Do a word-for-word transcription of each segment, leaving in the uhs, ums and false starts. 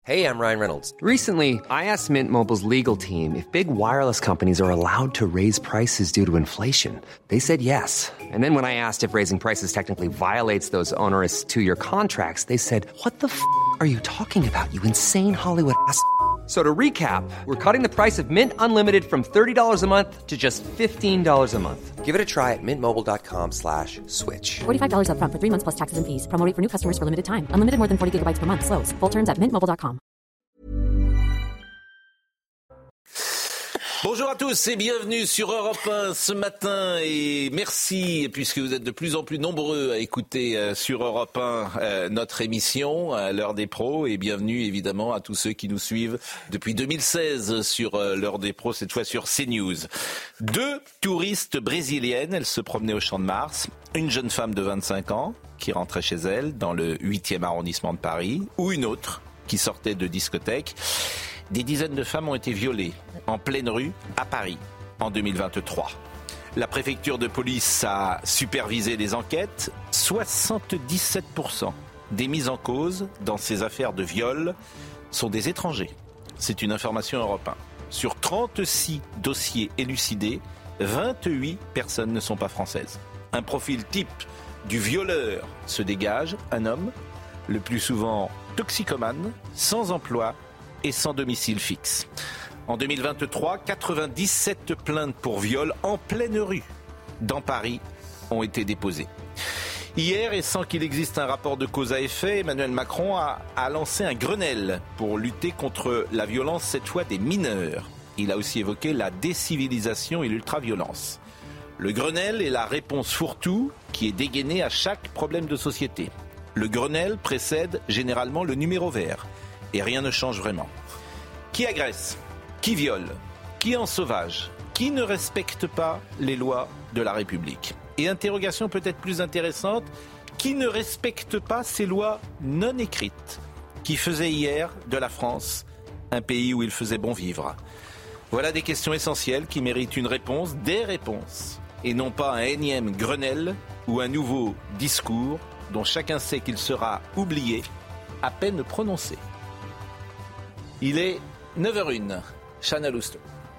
Hey, I'm Ryan Reynolds. Recently, I asked Mint Mobile's legal team if big wireless companies are allowed to raise prices due to inflation. They said yes. And then when I asked if raising prices technically violates those onerous two-year contracts, they said, what the f*** are you talking about, you insane Hollywood ass f- So to recap, we're cutting the price of Mint Unlimited from thirty dollars a month to just fifteen dollars a month. Give it a try at mintmobile.com slash switch. forty-five dollars up front for three months plus taxes and fees. Promo rate for new customers for limited time. Unlimited more than forty gigabytes per month. Slows full terms at mint mobile dot com. Bonjour à tous et bienvenue sur Europe un ce matin et merci puisque vous êtes de plus en plus nombreux à écouter euh, sur Europe un euh, notre émission à l'heure des pros et bienvenue évidemment à tous ceux qui nous suivent depuis deux mille seize sur euh, l'heure des pros, cette fois sur CNews. Deux touristes brésiliennes, elles se promenaient au Champ de Mars, une jeune femme de vingt-cinq ans qui rentrait chez elle dans le huitième arrondissement de Paris ou une autre qui sortait de discothèque. Des dizaines de femmes ont été violées en pleine rue à Paris en deux mille vingt-trois. La préfecture de police a supervisé les enquêtes. soixante-dix-sept pour cent des mises en cause dans ces affaires de viol sont des étrangers. C'est une information Europe un. Sur trente-six dossiers élucidés, vingt-huit personnes ne sont pas françaises. Un profil type du violeur se dégage, un homme, le plus souvent toxicomane, sans emploi et sans domicile fixe. En deux mille vingt-trois, quatre-vingt-dix-sept plaintes pour viol en pleine rue dans Paris ont été déposées. Hier, et sans qu'il existe un rapport de cause à effet, Emmanuel Macron a, a lancé un Grenelle pour lutter contre la violence, cette fois des mineurs. Il a aussi évoqué la décivilisation et l'ultraviolence. Le Grenelle est la réponse fourre-tout qui est dégainée à chaque problème de société. Le Grenelle précède généralement le numéro vert. Et rien ne change vraiment. Qui agresse ? Qui viole ? Qui en sauvage ? Qui ne respecte pas les lois de la République ? Et interrogation peut-être plus intéressante, qui ne respecte pas ces lois non écrites qui faisaient hier de la France un pays où il faisait bon vivre ? Voilà des questions essentielles qui méritent une réponse, des réponses, et non pas un énième Grenelle ou un nouveau discours dont chacun sait qu'il sera oublié à peine prononcé. Il est neuf heures zéro un, Chana Lousteau.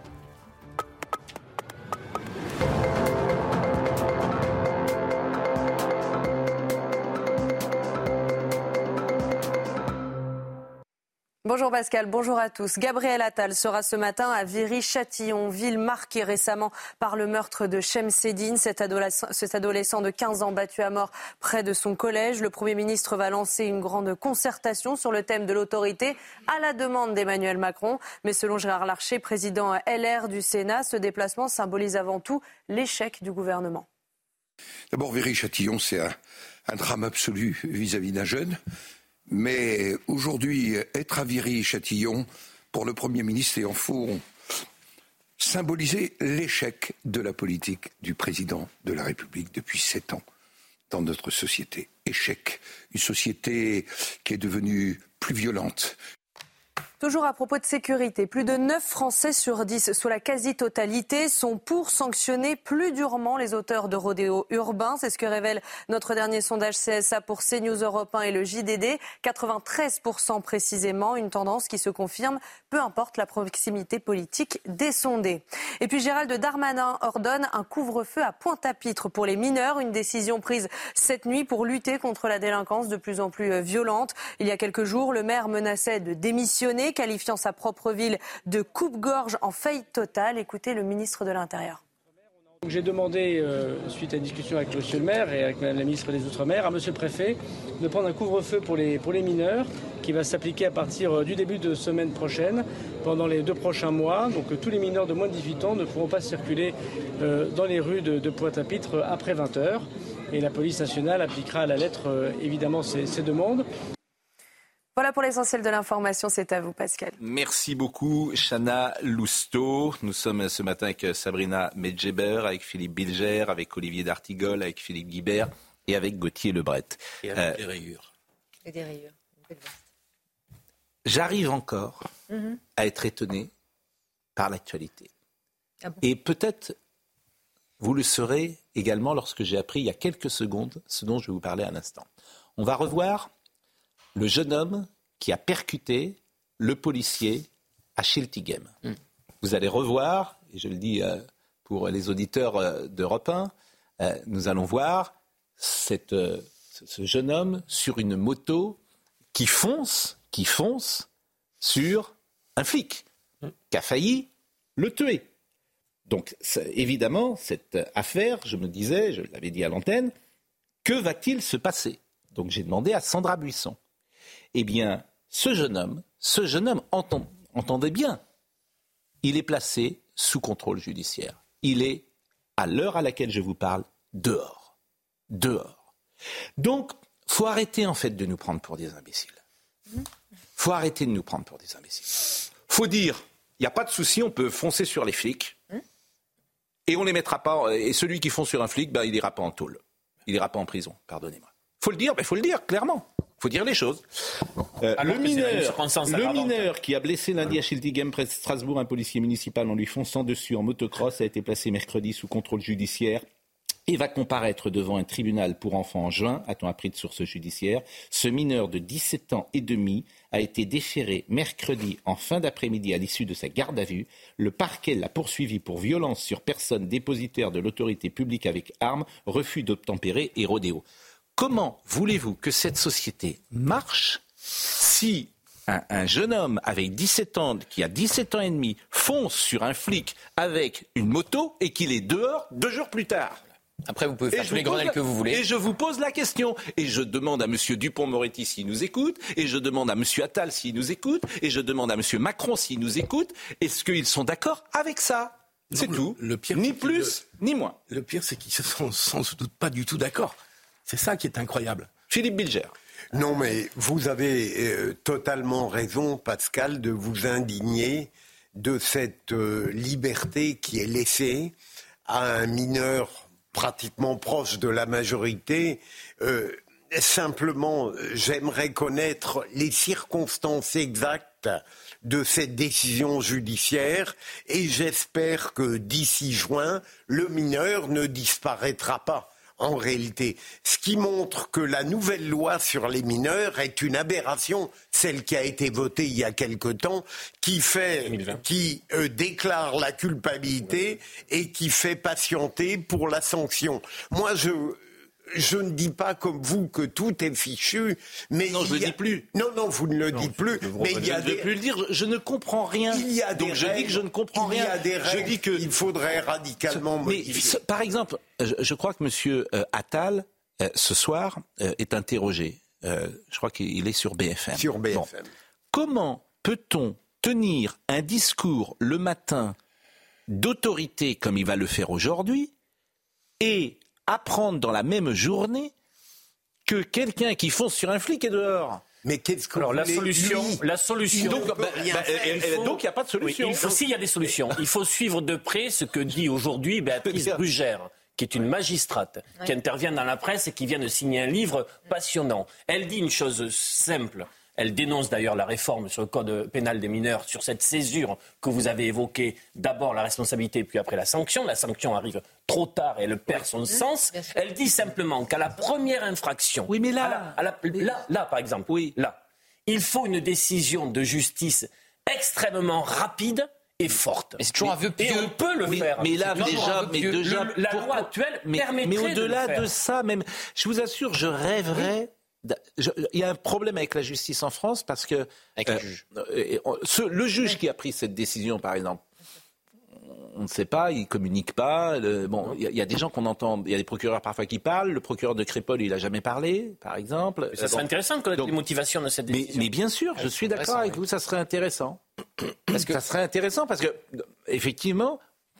Bonjour Pascal, bonjour à tous. Gabriel Attal sera ce matin à Viry-Châtillon, ville marquée récemment par le meurtre de Shemseddine, cet adolescent, cet adolescent de quinze ans battu à mort près de son collège. Le Premier ministre va lancer une grande concertation sur le thème de l'autorité à la demande d'Emmanuel Macron. Mais selon Gérard Larcher, président L R du Sénat, ce déplacement symbolise avant tout l'échec du gouvernement. D'abord, Viry-Châtillon, c'est un, un drame absolu vis-à-vis d'un jeune. Mais aujourd'hui, être à Viry-Châtillon, pour le Premier ministre, et en faut symboliser l'échec de la politique du président de la République depuis sept ans dans notre société. Échec. Une société qui est devenue plus violente. Toujours à propos de sécurité, plus de neuf Français sur dix, soit la quasi-totalité, sont pour sanctionner plus durement les auteurs de rodéos urbains. C'est ce que révèle notre dernier sondage C S A pour CNews Europe un et le J D D. quatre-vingt-treize pour cent précisément, une tendance qui se confirme, peu importe la proximité politique des sondés. Et puis Gérald Darmanin ordonne un couvre-feu à Pointe-à-Pitre pour les mineurs, une décision prise cette nuit pour lutter contre la délinquance de plus en plus violente. Il y a quelques jours, le maire menaçait de démissionner, qualifiant sa propre ville de coupe-gorge en faillite totale. Écoutez le ministre de l'Intérieur. Donc j'ai demandé, euh, suite à une discussion avec monsieur le maire et avec madame la ministre des Outre-mer, à monsieur le préfet de prendre un couvre-feu pour les, pour les mineurs qui va s'appliquer à partir du début de semaine prochaine pendant les deux prochains mois. Donc euh, tous les mineurs de moins de dix-huit ans ne pourront pas circuler euh, dans les rues de, de Pointe-à-Pitre après vingt heures. Et la police nationale appliquera à la lettre euh, évidemment ces, ces demandes. Voilà pour l'essentiel de l'information, c'est à vous Pascal. Merci beaucoup Chana Lousteau. Nous sommes ce matin avec Sabrina Medjeber, avec Philippe Bilger, avec Olivier d'Artigol, avec Philippe Guibert et avec Gauthier Lebret. Et avec euh, des rayures. Et des rayures. J'arrive encore mm-hmm. à être étonné par l'actualité. Ah bon ? Et peut-être vous le serez également lorsque j'ai appris il y a quelques secondes ce dont je vais vous parler à l'instant. On va revoir le jeune homme qui a percuté le policier à Schiltigheim. Mm. Vous allez revoir, et je le dis euh, pour les auditeurs euh, d'Europe un, euh, nous allons voir cette, euh, ce jeune homme sur une moto qui fonce, qui fonce sur un flic mm. qui a failli le tuer. Donc, évidemment, cette affaire, je me disais, je l'avais dit à l'antenne, que va-t-il se passer ? Donc, j'ai demandé à Sandra Buisson. Eh bien, ce jeune homme, ce jeune homme, entend, entendez bien, il est placé sous contrôle judiciaire. Il est, à l'heure à laquelle je vous parle, dehors. Dehors. Donc, faut arrêter, en fait, de nous prendre pour des imbéciles. Faut arrêter de nous prendre pour des imbéciles. Faut dire, il n'y a pas de souci, on peut foncer sur les flics. Et on les mettra pas. Et celui qui fonce sur un flic, ben, il ira pas en tôle. Il ira pas en prison. Pardonnez-moi. Faut le dire, il ben, faut le dire clairement. Faut dire les choses. Euh, le mineur, le mineur qui a blessé lundi à Schiltigheim près de Strasbourg un policier municipal en lui fonçant dessus en motocross a été placé mercredi sous contrôle judiciaire et va comparaître devant un tribunal pour enfants en juin, a-t-on appris de sources judiciaires. Ce mineur de dix-sept ans et demi a été déféré mercredi en fin d'après-midi à l'issue de sa garde à vue. Le parquet l'a poursuivi pour violence sur personne dépositaire de l'autorité publique avec arme, refus d'obtempérer et rodéo. Comment voulez-vous que cette société marche si un, un jeune homme avec dix-sept ans, qui a dix-sept ans et demi, fonce sur un flic avec une moto et qu'il est dehors deux jours plus tard ? Après, vous pouvez faire tous les grenelles que vous voulez. Et je vous pose la question. Et je demande à M. Dupond-Moretti s'il nous écoute. Et je demande à M. Attal s'il nous écoute. Et je demande à M. Macron s'il nous écoute. Est-ce qu'ils sont d'accord avec ça ? C'est non, tout. Le, le pire, ni plus, le, ni moins. Le pire, c'est qu'ils ne sont sans doute pas du tout d'accord. C'est ça qui est incroyable. Philippe Bilger. Non, mais vous avez euh, totalement raison, Pascal, de vous indigner de cette euh, liberté qui est laissée à un mineur pratiquement proche de la majorité. Euh, simplement, j'aimerais connaître les circonstances exactes de cette décision judiciaire et j'espère que d'ici juin, le mineur ne disparaîtra pas. En réalité, ce qui montre que la nouvelle loi sur les mineurs est une aberration, celle qui a été votée il y a quelque temps, qui fait, qui euh, déclare la culpabilité et qui fait patienter pour la sanction. Moi, je je ne dis pas comme vous que tout est fichu, mais non, je ne le a... dis plus. Non, non, vous ne le non, dites plus. Mais il y a je ne des... veux plus le dire. Je ne comprends rien. Il y a des Donc je règles, dis que je ne comprends il rien. Il y a des règles je dis que il faudrait radicalement mais, modifier. Par exemple, je, je crois que Monsieur euh, Attal euh, ce soir euh, est interrogé. Euh, je crois qu'il est sur B F M. Sur B F M. Bon. Comment peut-on tenir un discours le matin d'autorité comme il va le faire aujourd'hui et apprendre dans la même journée que quelqu'un qui fonce sur un flic est dehors? Mais qu'est-ce que Alors la solution, la solution. Donc bah, bah, il faut... donc il n'y a pas de solution. Oui, il faut, s'il y a des solutions, il faut suivre de près ce que dit aujourd'hui Béatrice Brugère, qui est une magistrate, ouais. qui intervient dans la presse et qui vient de signer un livre passionnant. Elle dit une chose simple. Elle dénonce d'ailleurs la réforme sur le code pénal des mineurs, sur cette césure que vous avez évoquée, d'abord la responsabilité puis après la sanction. La sanction arrive trop tard et elle perd son sens. Elle dit simplement qu'à la première infraction, oui, mais là, à la, à la, là, là par exemple, oui, là, il faut une décision de justice extrêmement rapide et forte. Mais c'est toujours un vœu pieux. Et on peut le mais, faire. Mais là, déjà, mais déjà le, la loi actuelle mais, permettrait mais au-delà de, le faire. de ça, même, je vous assure, je rêverais. Oui. Je, il y a un problème avec la justice en France parce que avec euh, le juge, euh, ce, le juge oui. qui a pris cette décision, par exemple, on ne sait pas, il communique pas. Le, bon, il y, y a des gens qu'on entend, il y a des procureurs parfois qui parlent. Le procureur de Crépol, il a jamais parlé, par exemple. Mais ça serait bon. intéressant de connaître Donc, les motivations de cette décision. Mais, mais bien sûr, je suis d'accord avec vous, ça serait intéressant. Parce que ça serait intéressant parce que effectivement.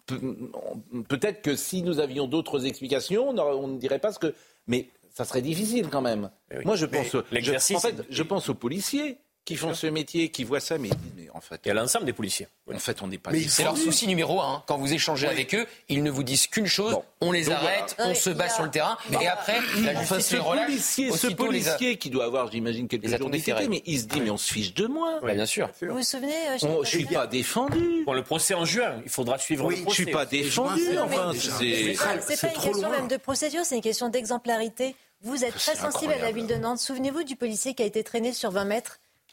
Peut-être que si nous avions d'autres explications, on ne dirait pas ce que. Mais ça serait difficile quand même. Oui, Moi, je pense, je, en fait, je pense aux policiers qui font ce métier, qui voient ça, mais, mais en fait... Il y a l'ensemble des policiers. En fait, on n'est pas... Mais c'est leur souci numéro un. Hein. Quand vous échangez oui. avec eux, ils ne vous disent qu'une chose, bon. on les Donc, arrête, voilà. on se bat a... sur le terrain, mais et après, la justice enfin, ce les relâche. Policier, ce policier les... qui doit avoir, j'imagine, quelques jours d'effecté, mais il se dit, mais on se fiche de moi. Oui, bien sûr. Vous vous souvenez euh, Je ne suis pas défendu. Pour le procès en juin, il faudra suivre oui, le procès. Je ne suis pas défendu, enfin, c'est... C'est pas une question même de procédure, c'est une question d'exemplarité. Vous êtes très sensible à la ville de Nantes. Souvenez-vous du policier qui a été traîné sur vingt mètres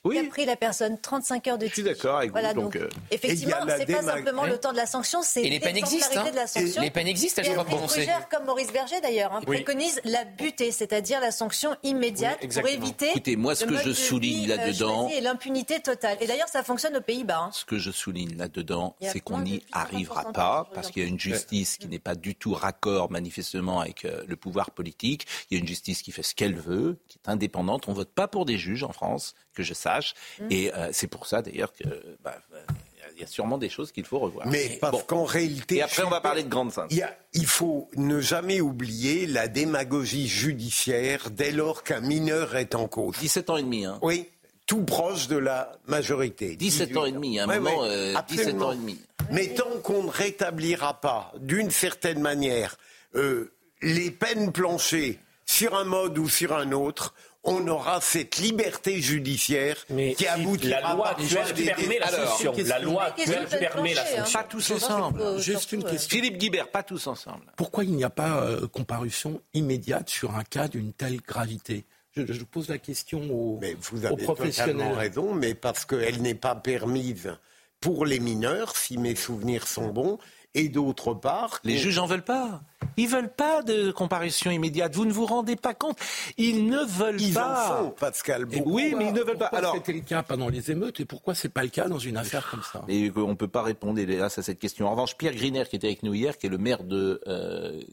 oui. qui a pris la personne trente-cinq heures de Je suis d'accord avec voilà, vous. Donc, donc, euh... effectivement, c'est démag... pas simplement le temps de la sanction, c'est et les peines existent. Hein. De la sanction. Les peines existent, elles sont pas prononcées. Comme Maurice Berger d'ailleurs, hein, oui. préconise la butée, c'est-à-dire la sanction immédiate oui, pour éviter. Écoutez, moi, ce que je souligne là-dedans, et l'impunité totale. Et d'ailleurs, ça fonctionne aux Pays-Bas. Hein. Ce que je souligne là-dedans, c'est qu'on n'y arrivera pas parce qu'il y a une justice qui n'est pas du tout raccord manifestement avec euh, le pouvoir politique. Il y a une justice qui fait ce qu'elle veut, qui est indépendante. On vote pas pour des juges en France, que je sache. Mmh. Et euh, c'est pour ça d'ailleurs que bah, il y a sûrement des choses qu'il faut revoir. Mais parce bon. qu'en réalité... Et après on va parler de Grande-Synthe. Il, il faut ne jamais oublier la démagogie judiciaire dès lors qu'un mineur est en cause. dix-sept ans et demi. Hein. Oui, tout proche de la majorité. dix-sept ans et demi, à un ouais, moment, euh, dix-sept ans et demi. Mais tant qu'on ne rétablira pas, d'une certaine manière, euh, les peines planchées sur un mode ou sur un autre, on aura cette liberté judiciaire mais qui aboutira la loi actuelle permet la sanction. La loi actuelle permet la sanction. Pas tous ensemble. Juste une question. Philippe Guibert, pas tous ensemble. Pourquoi il n'y a pas euh, comparution immédiate sur un cas d'une telle gravité ? Je, je pose la question aux, mais vous avez aux professionnels. Totalement raison, mais parce qu'elle n'est pas permise pour les mineurs, si mes souvenirs sont bons, et d'autre part... Les juges n'en veulent pas. Ils ne veulent pas de comparution immédiate. Vous ne vous rendez pas compte. Ils ne veulent ils pas. Ils en font, Pascal. Et oui, mais ils ne veulent pas. Alors, c'était le cas pendant les émeutes et pourquoi ce n'est pas le cas dans une affaire comme ça ? Et on ne peut pas répondre hélas, à cette question. En revanche, Pierre Griner, qui était avec nous hier, qui est le maire de euh,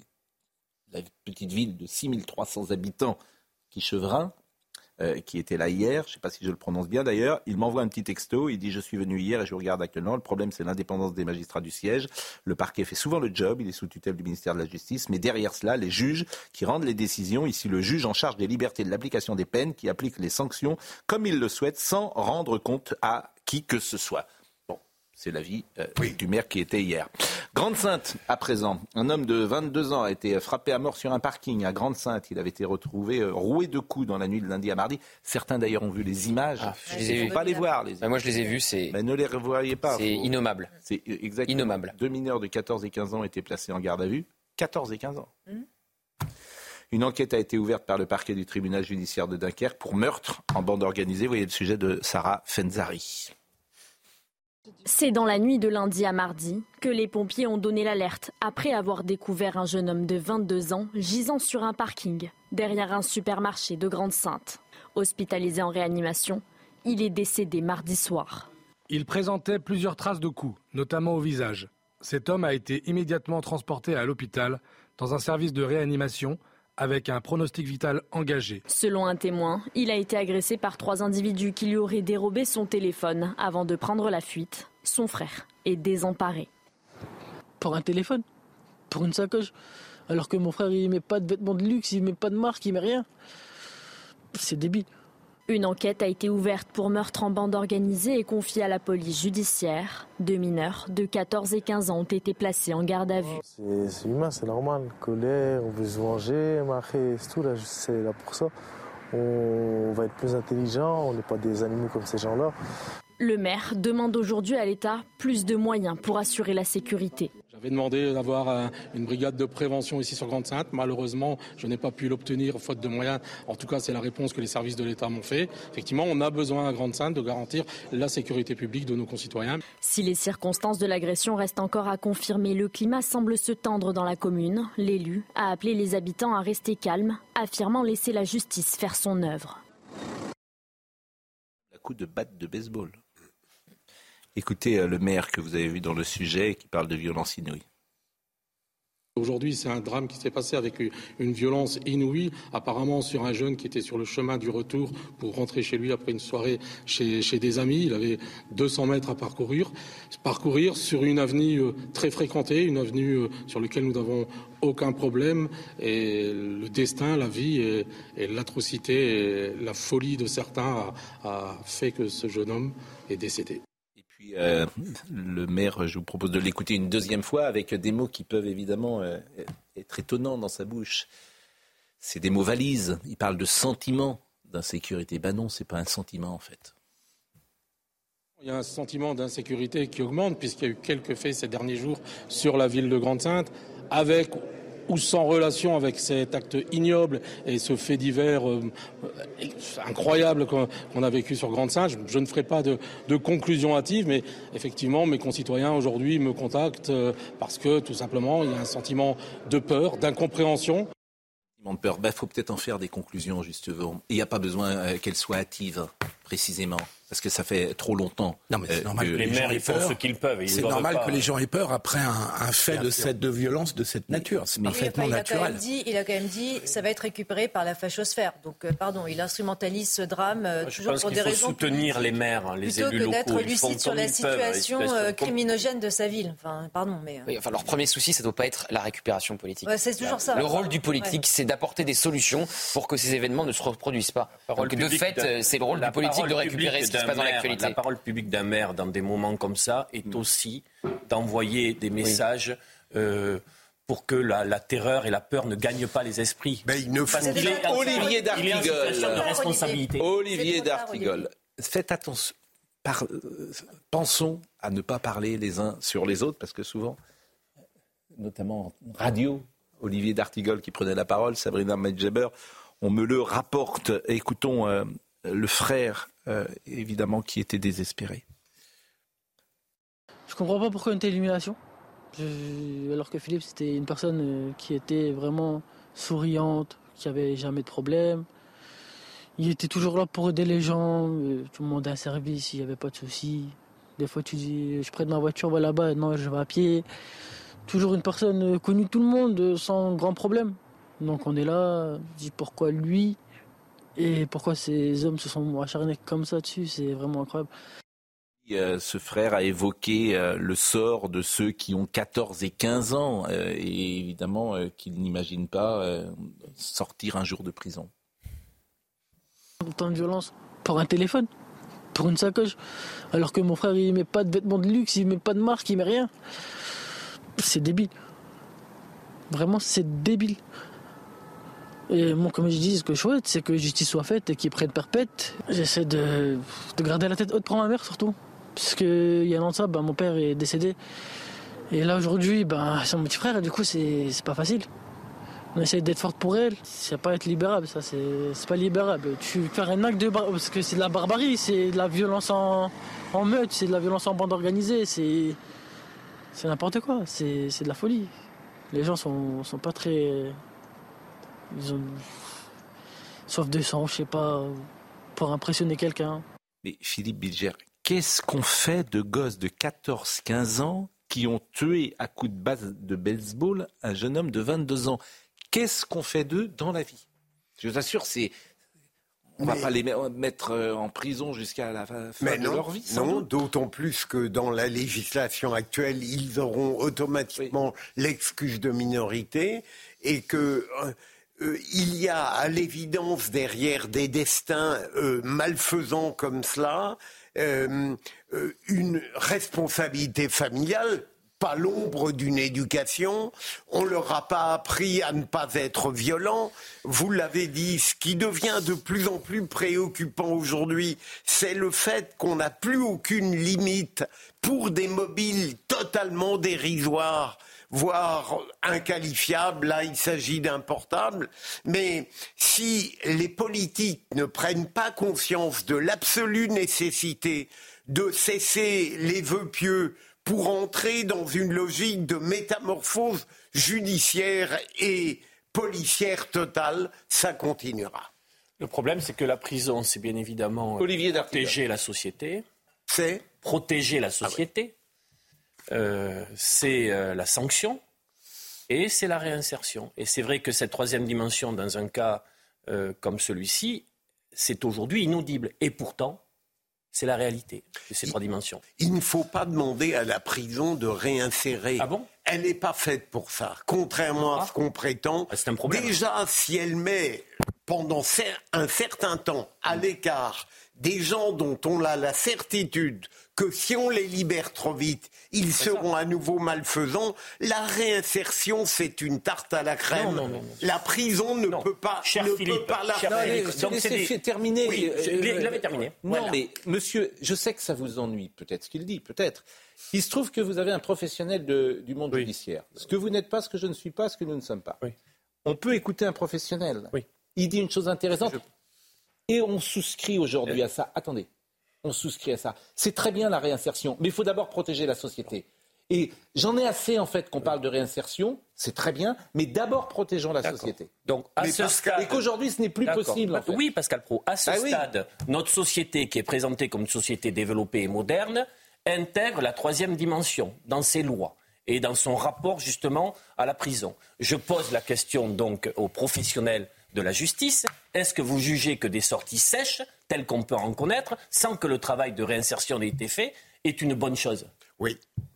la petite ville de six mille trois cents habitants, Quichevrin, Euh, qui était là hier, je ne sais pas si je le prononce bien d'ailleurs, il m'envoie un petit texto, il dit « Je suis venu hier et je regarde actuellement, le problème c'est l'indépendance des magistrats du siège, le parquet fait souvent le job, il est sous tutelle du ministère de la Justice, mais derrière cela, les juges qui rendent les décisions, ici le juge en charge des libertés de l'application des peines, qui applique les sanctions comme il le souhaite, sans rendre compte à qui que ce soit ». Bon, c'est l'avis euh, oui. du maire qui était hier. Grande-Synthe, à présent. Un homme de vingt-deux ans a été frappé à mort sur un parking à Grande-Synthe. Il avait été retrouvé euh, roué de coups dans la nuit de lundi à mardi. Certains d'ailleurs ont vu les images. Ah, je les ai Il ne faut pas les voir. Les bah, moi je les ai vus. C'est... Mais ne les revoyez pas. C'est faut... innommable. C'est exactement. Innommable. Deux mineurs de quatorze et quinze ans étaient placés en garde à vue. quatorze et quinze ans. Mmh. Une enquête a été ouverte par le parquet du tribunal judiciaire de Dunkerque pour meurtre en bande organisée. Vous voyez le sujet de Sarah Fenzari. C'est dans la nuit de lundi à mardi que les pompiers ont donné l'alerte après avoir découvert un jeune homme de vingt-deux ans gisant sur un parking derrière un supermarché de Grande-Synthe. Hospitalisé en réanimation, il est décédé mardi soir. Il présentait plusieurs traces de coups, notamment au visage. Cet homme a été immédiatement transporté à l'hôpital dans un service de réanimation avec un pronostic vital engagé. Selon un témoin, il a été agressé par trois individus qui lui auraient dérobé son téléphone avant de prendre la fuite. Son frère est désemparé. Pour un téléphone, pour une sacoche, alors que mon frère il met pas de vêtements de luxe, il met pas de marque, il met rien. C'est débile. Une enquête a été ouverte pour meurtre en bande organisée et confiée à la police judiciaire. Deux mineurs de quatorze et quinze ans ont été placés en garde à vue. C'est, c'est humain, c'est normal. Colère, on veut se venger, mais après, c'est tout, là, c'est là pour ça. On va être plus intelligent, on n'est pas des animaux comme ces gens-là. Le maire demande aujourd'hui à l'État plus de moyens pour assurer la sécurité. J'avais demandé d'avoir une brigade de prévention ici sur Grande-Synthe. Malheureusement, je n'ai pas pu l'obtenir faute de moyens. En tout cas, c'est la réponse que les services de l'État m'ont fait. Effectivement, on a besoin à Grande-Synthe de garantir la sécurité publique de nos concitoyens. Si les circonstances de l'agression restent encore à confirmer, le climat semble se tendre dans la commune. L'élu a appelé les habitants à rester calmes, affirmant laisser la justice faire son œuvre. Un coup de batte de baseball. Écoutez le maire que vous avez vu dans le sujet qui parle de violence inouïe. Aujourd'hui, c'est un drame qui s'est passé avec une violence inouïe, apparemment sur un jeune qui était sur le chemin du retour pour rentrer chez lui après une soirée chez, chez des amis. Il avait deux cents mètres à parcourir, parcourir sur une avenue très fréquentée, une avenue sur laquelle nous n'avons aucun problème. Et le destin, la vie et, et l'atrocité et la folie de certains a, a fait que ce jeune homme est décédé. Puis, euh, le maire, je vous propose de l'écouter une deuxième fois avec des mots qui peuvent évidemment euh, être étonnants dans sa bouche. C'est des mots valises. Il parle de sentiment d'insécurité. Ben non, c'est pas un sentiment en fait. Il y a un sentiment d'insécurité qui augmente puisqu'il y a eu quelques faits ces derniers jours sur la ville de Grande-Synthe avec ou sans relation avec cet acte ignoble et ce fait divers euh, incroyable qu'on, qu'on a vécu sur Grande-Synthe. Je, je ne ferai pas de, de conclusion hâtive, mais effectivement, mes concitoyens aujourd'hui me contactent euh, parce que tout simplement, il y a un sentiment de peur, d'incompréhension. De peur. Il ben, faut peut-être en faire des conclusions, justement. Il n'y a pas besoin euh, qu'elles soient hâtives, précisément, parce que ça fait trop longtemps. Non, mais c'est euh, normal que que les, les maires ils font ce qu'ils peuvent. Ils c'est normal pas, que les gens aient peur après un, un fait de, cette, de violence de cette nature. C'est mais parfaitement oui, enfin, il naturel. A quand même dit, il a quand même dit ça va être récupéré par la fachosphère. Donc, euh, pardon, il instrumentalise ce drame euh, Moi, toujours pour des raisons. Il faut soutenir les maires, les élus locaux. Plutôt que d'être lucide sur la peuvent, situation peuvent, euh, criminogène de sa ville. Enfin, pardon, mais. Euh... Oui, enfin, leur premier souci, ça ne doit pas être la récupération politique. Ouais, c'est toujours ça. Le rôle du politique, ouais. c'est d'apporter des solutions pour que ces événements ne se reproduisent pas. Donc, de fait, c'est le rôle du politique de récupérer ce qui se passe dans l'actualité. La parole publique d'un maire dans des moments comme ça est aussi d'envoyer des messages oui. euh, pour que la, la terreur et la peur ne gagnent pas les esprits. Mais il ne faut pas. Olivier d'Artigol. Il est en situation de responsabilité. Olivier d'Artigol. Faites attention. Par, euh, pensons à ne pas parler les uns sur les autres, parce que souvent, notamment en radio, Olivier d'Artigol qui prenait la parole, Sabrina Medjeber, on me le rapporte. Écoutons euh, le frère, euh, évidemment, qui était désespéré. Je comprends pas pourquoi une telle illumination. Je... Alors que Philippe, c'était une personne qui était vraiment souriante, qui avait jamais de problème. Il était toujours là pour aider les gens. Tout le monde a un service, il n'y avait pas de soucis. Des fois, tu dis, je prête ma voiture, va là-bas. Non, je vais à pied. Toujours une personne connue de tout le monde, sans grand problème. Donc on est là, on dit pourquoi lui et pourquoi ces hommes se sont acharnés comme ça dessus. C'est vraiment incroyable. Euh, ce frère a évoqué euh, le sort de ceux qui ont quatorze et quinze ans euh, et évidemment euh, qu'ils n'imaginent pas euh, sortir un jour de prison. Autant de violence pour un téléphone, pour une sacoche, alors que mon frère il met pas de vêtements de luxe, il met pas de marque, il met rien. C'est débile. Vraiment c'est débile. Et moi, comme je dis, ce que je souhaite, c'est que justice soit faite et qu'ils prennent perpète. J'essaie de, de garder la tête haute pour ma mère surtout. Parce qu'il y a un an de ça, ben, mon père est décédé. Et là aujourd'hui, ben, c'est mon petit frère et du coup c'est, c'est pas facile. On essaie d'être forte pour elle. C'est pas être libérable, ça c'est, c'est pas libérable. Tu fais un acte de bar... parce que c'est de la barbarie, c'est de la violence en, en meute, c'est de la violence en bande organisée, c'est, c'est n'importe quoi, c'est, c'est de la folie. Les gens sont, sont pas très... Ils ont sauf de sang, je sais pas, pour impressionner quelqu'un. Mais Philippe Bilger, qu'est-ce qu'on fait de gosses de quatorze quinze ans qui ont tué à coups de batte de baseball un jeune homme de vingt-deux ans? Qu'est-ce qu'on fait d'eux dans la vie? Je vous assure, c'est... on ne va pas les mettre en prison jusqu'à la fin mais de non, leur vie. Non, d'autant plus que dans la législation actuelle, ils auront automatiquement oui. l'excuse de minorité et que... Euh, Euh, il y a à l'évidence derrière des destins euh, malfaisants comme cela euh, euh, une responsabilité familiale, pas l'ombre d'une éducation. On leur a pas appris à ne pas être violent. Vous l'avez dit, ce qui devient de plus en plus préoccupant aujourd'hui, c'est le fait qu'on n'a plus aucune limite pour des mobiles totalement dérisoires, voire inqualifiable, là il s'agit d'un portable, mais si les politiques ne prennent pas conscience de l'absolue nécessité de cesser les vœux pieux pour entrer dans une logique de métamorphose judiciaire et policière totale, ça continuera. Le problème, c'est que la prison, c'est bien évidemment Olivier protéger la société, c'est protéger la société. Ah oui. Euh, c'est euh, la sanction et c'est la réinsertion. Et c'est vrai que cette troisième dimension, dans un cas euh, comme celui-ci, c'est aujourd'hui inaudible. Et pourtant, c'est la réalité de ces il, trois dimensions. Il ne faut pas demander à la prison de réinsérer. Ah bon ? Elle n'est pas faite pour ça. Contrairement ah. à ce qu'on prétend. Ah, c'est un problème. Déjà, si elle met pendant un certain temps à l'écart des gens dont on a la certitude que si on les libère trop vite, ils c'est seront ça. à nouveau malfaisants. La réinsertion, c'est une tarte à la crème. Non, non, non, non. La prison ne non. peut pas, Cher ne Philippe, peut pas la faire. Donc c'est des... terminé. Oui, euh, il l'avait terminé. Non, voilà. Mais monsieur, je sais que ça vous ennuie, peut-être ce qu'il dit, peut-être. Il se trouve que vous avez un professionnel de, du monde oui. judiciaire. Ce que vous n'êtes pas, ce que je ne suis pas, ce que nous ne sommes pas. Oui. On peut écouter un professionnel. Oui. Il dit une chose intéressante. Je... Et on souscrit aujourd'hui à ça. Attendez, on souscrit à ça. C'est très bien la réinsertion, mais il faut d'abord protéger la société. Et j'en ai assez en fait qu'on parle de réinsertion, c'est très bien, mais d'abord protégeons la D'accord. société. Donc, à mais ce Pascal... stade... Et qu'aujourd'hui ce n'est plus D'accord. possible. En fait. Oui, Pascal Praud, à ce ah, stade, oui. notre société qui est présentée comme une société développée et moderne intègre la troisième dimension dans ses lois et dans son rapport justement à la prison. Je pose la question donc aux professionnels de la justice. Est-ce que vous jugez que des sorties sèches, telles qu'on peut en connaître, sans que le travail de réinsertion ait été fait, est une bonne chose ? Oui.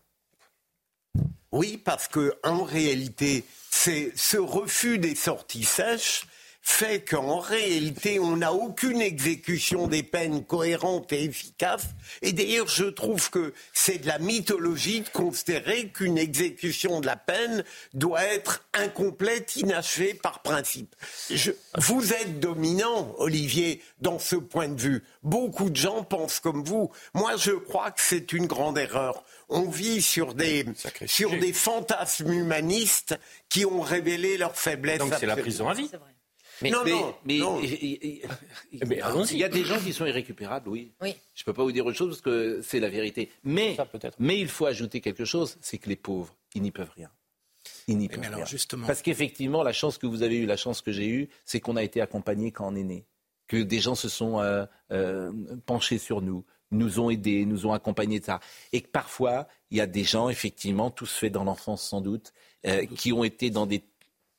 Oui, parce que en réalité, c'est ce refus des sorties sèches fait qu'en réalité, on n'a aucune exécution des peines cohérente et efficace. Et d'ailleurs, je trouve que c'est de la mythologie de considérer qu'une exécution de la peine doit être incomplète, inachevée par principe. Je, vous êtes dominant, Olivier, dans ce point de vue. Beaucoup de gens pensent comme vous. Moi, je crois que c'est une grande erreur. On vit sur des, sur des fantasmes humanistes qui ont révélé leur faiblesse. Donc c'est la prison à vie. Mais, non, mais, non, mais, non. Il, il, mais il y a des gens qui sont irrécupérables, oui. oui. Je ne peux pas vous dire autre chose parce que c'est la vérité. Mais, Ça, mais il faut ajouter quelque chose, c'est que les pauvres, ils n'y peuvent rien. Ils n'y peuvent mais alors, rien. Justement... Parce qu'effectivement, la chance que vous avez eue, la chance que j'ai eue, c'est qu'on a été accompagnés quand on est né. Que des gens se sont euh, euh, penchés sur nous, nous ont aidés, nous ont accompagnés de ça. Et que parfois, il y a des gens, effectivement, tout se fait dans l'enfance sans doute, euh, qui ont été dans des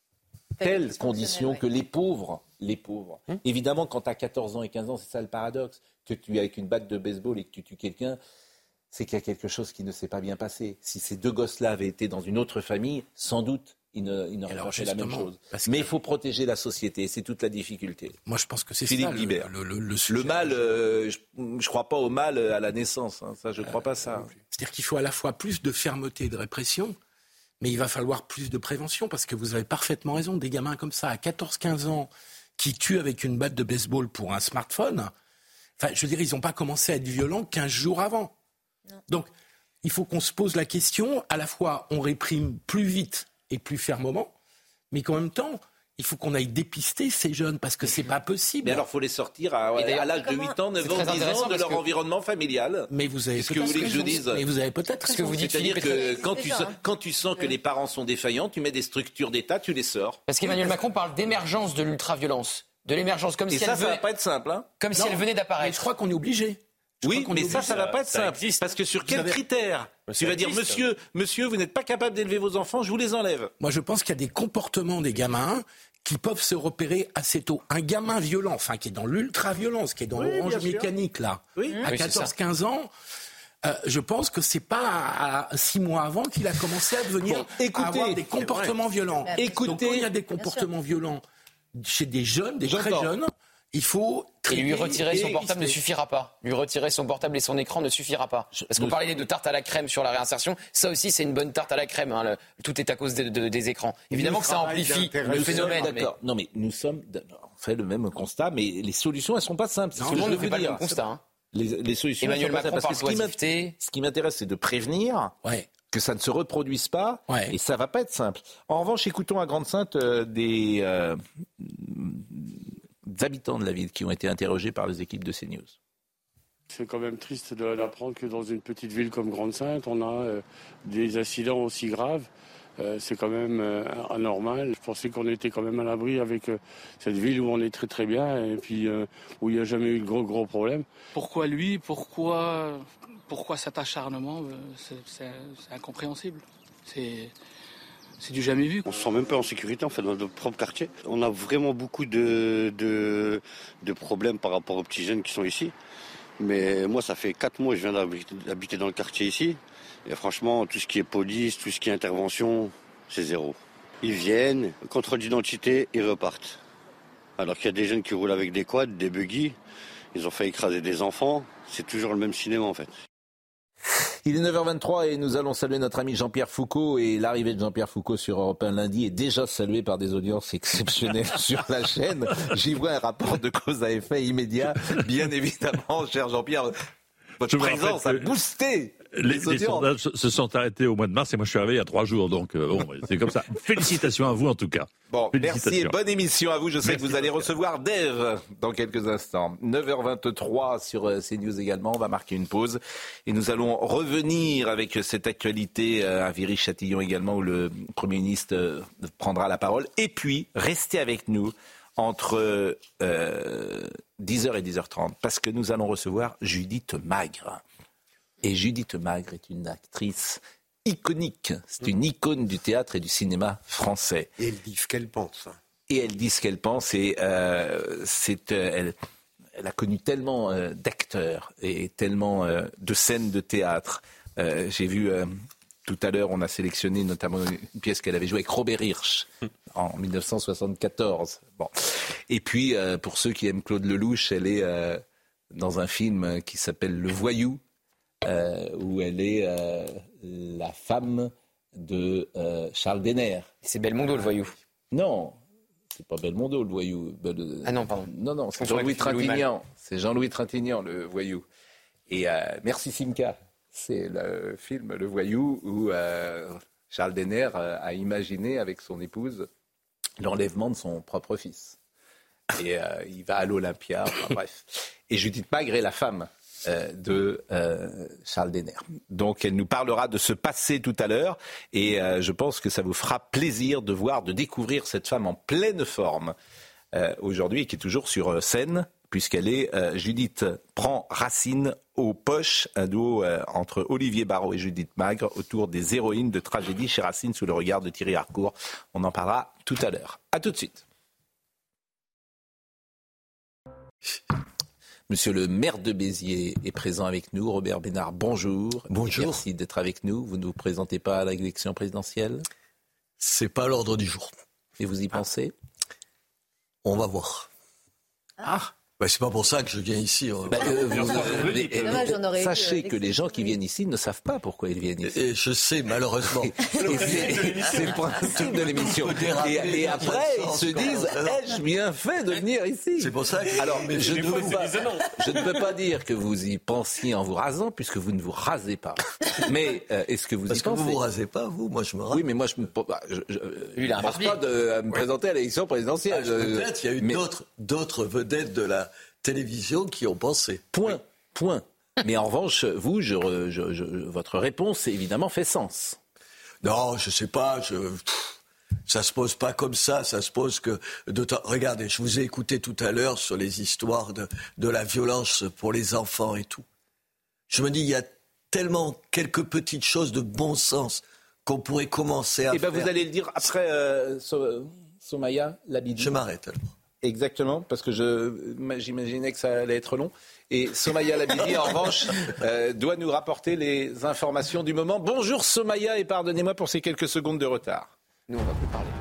telles conditions ouais. que les pauvres, les pauvres. Hum. Évidemment, quand tu as quatorze ans et quinze ans, c'est ça le paradoxe, que tu es avec une batte de baseball et que tu tues quelqu'un, c'est qu'il y a quelque chose qui ne s'est pas bien passé. Si ces deux gosses-là avaient été dans une autre famille, sans doute, ils, ne, ils n'auraient pas fait la même chose. Mais il faut protéger la société, c'est toute la difficulté. Moi, je pense que c'est Philippe ça Guibert. le, le, le, le mal, euh, je ne crois pas au mal à la naissance. Hein, ça, je ne crois euh, pas ça. C'est-à-dire qu'il faut à la fois plus de fermeté et de répression, mais il va falloir plus de prévention, parce que vous avez parfaitement raison. Des gamins comme ça, à quatorze quinze ans, qui tuent avec une batte de baseball pour un smartphone, enfin, je veux dire, ils n'ont pas commencé à être violents quinze jours avant. Non. Donc, il faut qu'on se pose la question, à la fois, on réprime plus vite et plus fermement, mais qu'en même temps, il faut qu'on aille dépister ces jeunes, parce que c'est pas possible. Mais alors, il faut les sortir à, à l'âge de huit ans, neuf ans, dix ans de leur que... environnement familial. Mais vous avez ce que vous voulez que je dise. Mais vous avez peut-être ce que vous dites. C'est-à-dire que quand tu, sens, quand tu sens que les parents sont défaillants, tu mets des structures d'État, tu les sors. Parce qu'Emmanuel Macron parle d'émergence de l'ultraviolence, de l'émergence comme Et si ça, elle ça venait... va pas être simple, hein. Comme non, si elle venait d'apparaître. Mais je crois qu'on est obligé. Je oui, mais ça, ça ne va pas être ça simple. Existe. Parce que sur quels avez... critères tu vas dire, monsieur, monsieur, vous n'êtes pas capable d'élever vos enfants, je vous les enlève. Moi, je pense qu'il y a des comportements des gamins qui peuvent se repérer assez tôt. Un gamin violent, enfin, qui est dans l'ultra-violence, qui est dans oui, l'orange mécanique, là, oui. à oui, quatorze quinze ans, euh, je pense que c'est pas à, à six mois avant qu'il a commencé à devenir, bon, écoutez, à avoir des comportements violents. Écoutez, donc, quand il y a des comportements violents chez des jeunes, des J'entends. très jeunes, il faut... Et lui retirer son portable ne suffira pas. Lui retirer son portable et son écran ne suffira pas. Parce qu'on parlait de tarte à la crème sur la réinsertion. Ça aussi, c'est une bonne tarte à la crème. Hein. Le, tout est à cause de, de, des écrans. Évidemment que ça amplifie le phénomène. D'accord. Mais... Non, mais nous sommes... On fait le même constat, mais les solutions, elles ne sont pas simples. Non, tout le monde ne fait pas le même constat. Hein. Les, les solutions, Emmanuel elles sont Macron pas simples. parle Parce que ce qui m'intéresse, c'est de prévenir... Ouais. que ça ne se reproduise pas, ouais. et ça ne va pas être simple. En revanche, écoutons à Grande-Synthe euh, des... Euh, habitants de la ville qui ont été interrogés par les équipes de CNews. C'est quand même triste d'apprendre que dans une petite ville comme Grande-Synthe, on a euh, des accidents aussi graves. Euh, c'est quand même euh, anormal. Je pensais qu'on était quand même à l'abri avec euh, cette ville où on est très très bien et puis euh, où il n'y a jamais eu de gros gros problèmes. Pourquoi lui ? Pourquoi, pourquoi cet acharnement ? c'est, c'est, c'est incompréhensible. C'est... C'est du jamais vu. On se sent même pas en sécurité en fait dans notre propre quartier. On a vraiment beaucoup de, de, de problèmes par rapport aux petits jeunes qui sont ici. Mais moi ça fait quatre mois que je viens d'habiter dans le quartier ici. Et franchement, tout ce qui est police, tout ce qui est intervention, c'est zéro. Ils viennent, contrôle d'identité, ils repartent. Alors qu'il y a des jeunes qui roulent avec des quads, des buggy, ils ont fait écraser des enfants. C'est toujours le même cinéma en fait. Il est neuf heures vingt-trois et nous allons saluer notre ami Jean-Pierre Foucault. Et l'arrivée de Jean-Pierre Foucault sur Europe un lundi est déjà saluée par des audiences exceptionnelles sur la chaîne. J'y vois un rapport de cause à effet immédiat. Bien évidemment, cher Jean-Pierre, votre présence a boosté les, les, les sondages se sont arrêtés au mois de mars et moi je suis arrivé il y a trois jours. Donc euh, bon, c'est comme ça. Félicitations à vous en tout cas. Bon, merci et bonne émission à vous. Je sais merci que vous allez recevoir Dave dans quelques instants. neuf heures vingt-trois sur CNews également. On va marquer une pause et nous allons revenir avec cette actualité à Viry-Châtillon également où le Premier ministre prendra la parole. Et puis, restez avec nous entre euh, dix heures et dix heures trente parce que nous allons recevoir Judith Magre. Et Judith Magre est une actrice iconique. C'est une icône du théâtre et du cinéma français. Et elle dit ce qu'elle pense. Et elle dit ce qu'elle pense. Et euh, c'est, euh, elle, elle a connu tellement euh, d'acteurs et tellement euh, de scènes de théâtre. Euh, j'ai vu euh, tout à l'heure, on a sélectionné notamment une pièce qu'elle avait jouée avec Robert Hirsch en dix-neuf cent soixante-quatorze. Bon. Et puis, euh, pour ceux qui aiment Claude Lelouch, elle est euh, dans un film qui s'appelle Le Voyou. Euh, où elle est euh, la femme de euh, Charles Denner. C'est Belmondo le voyou. Non, c'est pas Belmondo le voyou. Bel... Ah non, pardon. Non, non, c'est Jean-Louis Trintignant. C'est Jean-Louis Trintignant le voyou. Et euh, Merci Simca, c'est le film Le Voyou où euh, Charles Denner a imaginé avec son épouse l'enlèvement de son propre fils. Et euh, il va à l'Olympia, enfin, bref. Et Judith Magre est la femme de euh, Charles Denner. Donc elle nous parlera de ce passé tout à l'heure et euh, je pense que ça vous fera plaisir de voir, de découvrir cette femme en pleine forme euh, aujourd'hui et qui est toujours sur scène puisqu'elle est euh, Judith prend racine aux poches, un duo euh, entre Olivier Barrault et Judith Magre autour des héroïnes de tragédie chez Racine sous le regard de Thierry Harcourt. On en parlera tout à l'heure. À tout de suite. Monsieur le maire de Béziers est présent avec nous. Robert Bénard, bonjour. Bonjour. Merci d'être avec nous. Vous ne vous présentez pas à l'élection présidentielle ? C'est pas à l'ordre du jour. Et vous y pensez ? On va voir. Ah bah, c'est pas pour ça que je viens ici. Bah, euh, vous, euh, mais, euh, sachez que les gens qui viennent ici ne savent pas pourquoi ils viennent ici. Et je sais, malheureusement. et c'est, c'est le principe de l'émission. Et, et après, ils se disent, ai-je bien fait de venir ici ? C'est pour ça que... Alors, mais je, ne peux pas, je ne peux pas dire que vous y pensiez en vous rasant, puisque vous ne vous rasez pas. Mais euh, est-ce que vous Parce y que pensez ? vous ne vous rasez pas, vous ? Moi, je me rase. Oui, mais moi, je ne pense pas de me présenter à l'élection présidentielle. Ah, peut-être, il y a eu mais... d'autres, d'autres vedettes de la télévision qui ont pensé. Point, point. Mais en revanche, vous, je, je, je, votre réponse, évidemment, fait sens. Non, je sais pas. Je, pff, ça se pose pas comme ça. Ça se pose que... De temps... Regardez, je vous ai écouté tout à l'heure sur les histoires de, de la violence pour les enfants et tout. Je me dis, il y a tellement quelques petites choses de bon sens qu'on pourrait commencer à et ben faire. Vous allez le dire après euh, so, Somaya Labidi. Je m'arrête alors. Exactement, parce que je, j'imaginais que ça allait être long. Et Somaya Labidi, en revanche, euh, doit nous rapporter les informations du moment. Bonjour Somaya, et pardonnez-moi pour ces quelques secondes de retard. Nous, on va plus parler.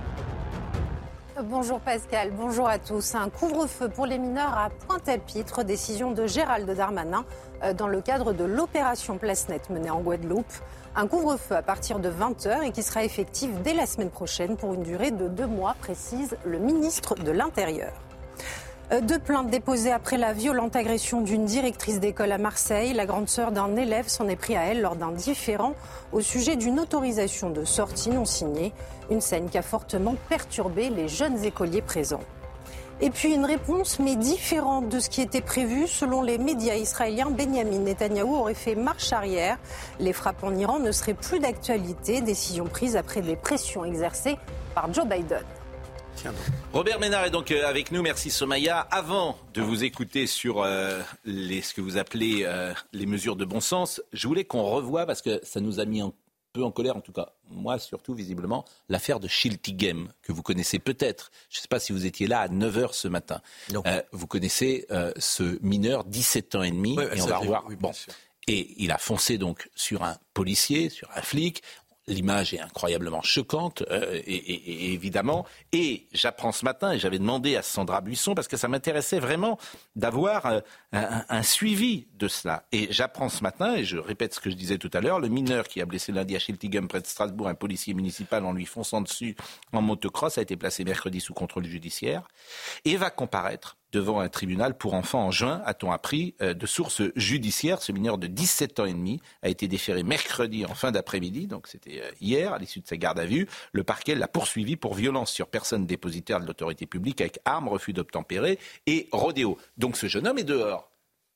Bonjour Pascal, bonjour à tous. Un couvre-feu pour les mineurs à Pointe-à-Pitre, décision de Gérald Darmanin dans le cadre de l'opération Place Nette menée en Guadeloupe. Un couvre-feu à partir de vingt heures et qui sera effectif dès la semaine prochaine pour une durée de deux mois, précise le ministre de l'Intérieur. Deux plaintes déposées après la violente agression d'une directrice d'école à Marseille. La grande sœur d'un élève s'en est pris à elle lors d'un différend au sujet d'une autorisation de sortie non signée. Une scène qui a fortement perturbé les jeunes écoliers présents. Et puis une réponse, mais différente de ce qui était prévu. Selon les médias israéliens, Benyamin Netanyahou aurait fait marche arrière. Les frappes en Iran ne seraient plus d'actualité. Décision prise après des pressions exercées par Joe Biden. Robert Ménard est donc avec nous, merci Somaya. Avant de vous écouter sur euh, les, ce que vous appelez euh, les mesures de bon sens, je voulais qu'on revoie, parce que ça nous a mis un peu en colère, en tout cas moi surtout visiblement, l'affaire de Schiltigem, que vous connaissez peut-être. Je ne sais pas si vous étiez là à neuf heures ce matin. Euh, vous connaissez euh, ce mineur, dix-sept ans et demi, oui, et on va revoir. Oui, bon. Et il a foncé donc sur un policier, sur un flic. l'image est incroyablement choquante, euh, et, et, et évidemment. Et j'apprends ce matin, et j'avais demandé à Sandra Buisson, parce que ça m'intéressait vraiment d'avoir euh, un, un suivi de cela. Et j'apprends ce matin, et je répète ce que je disais tout à l'heure, le mineur qui a blessé lundi à Schiltigheim, près de Strasbourg, un policier municipal en lui fonçant dessus en motocross, a été placé mercredi sous contrôle judiciaire et va comparaître devant un tribunal pour enfants en juin, a-t-on appris, euh, de sources judiciaires. Ce mineur de dix-sept ans et demi a été déféré mercredi en fin d'après-midi, donc c'était euh, hier, à l'issue de sa garde à vue. Le parquet l'a poursuivi pour violence sur personne dépositaire de l'autorité publique avec arme, refus d'obtempérer et rodéo. Donc ce jeune homme est dehors.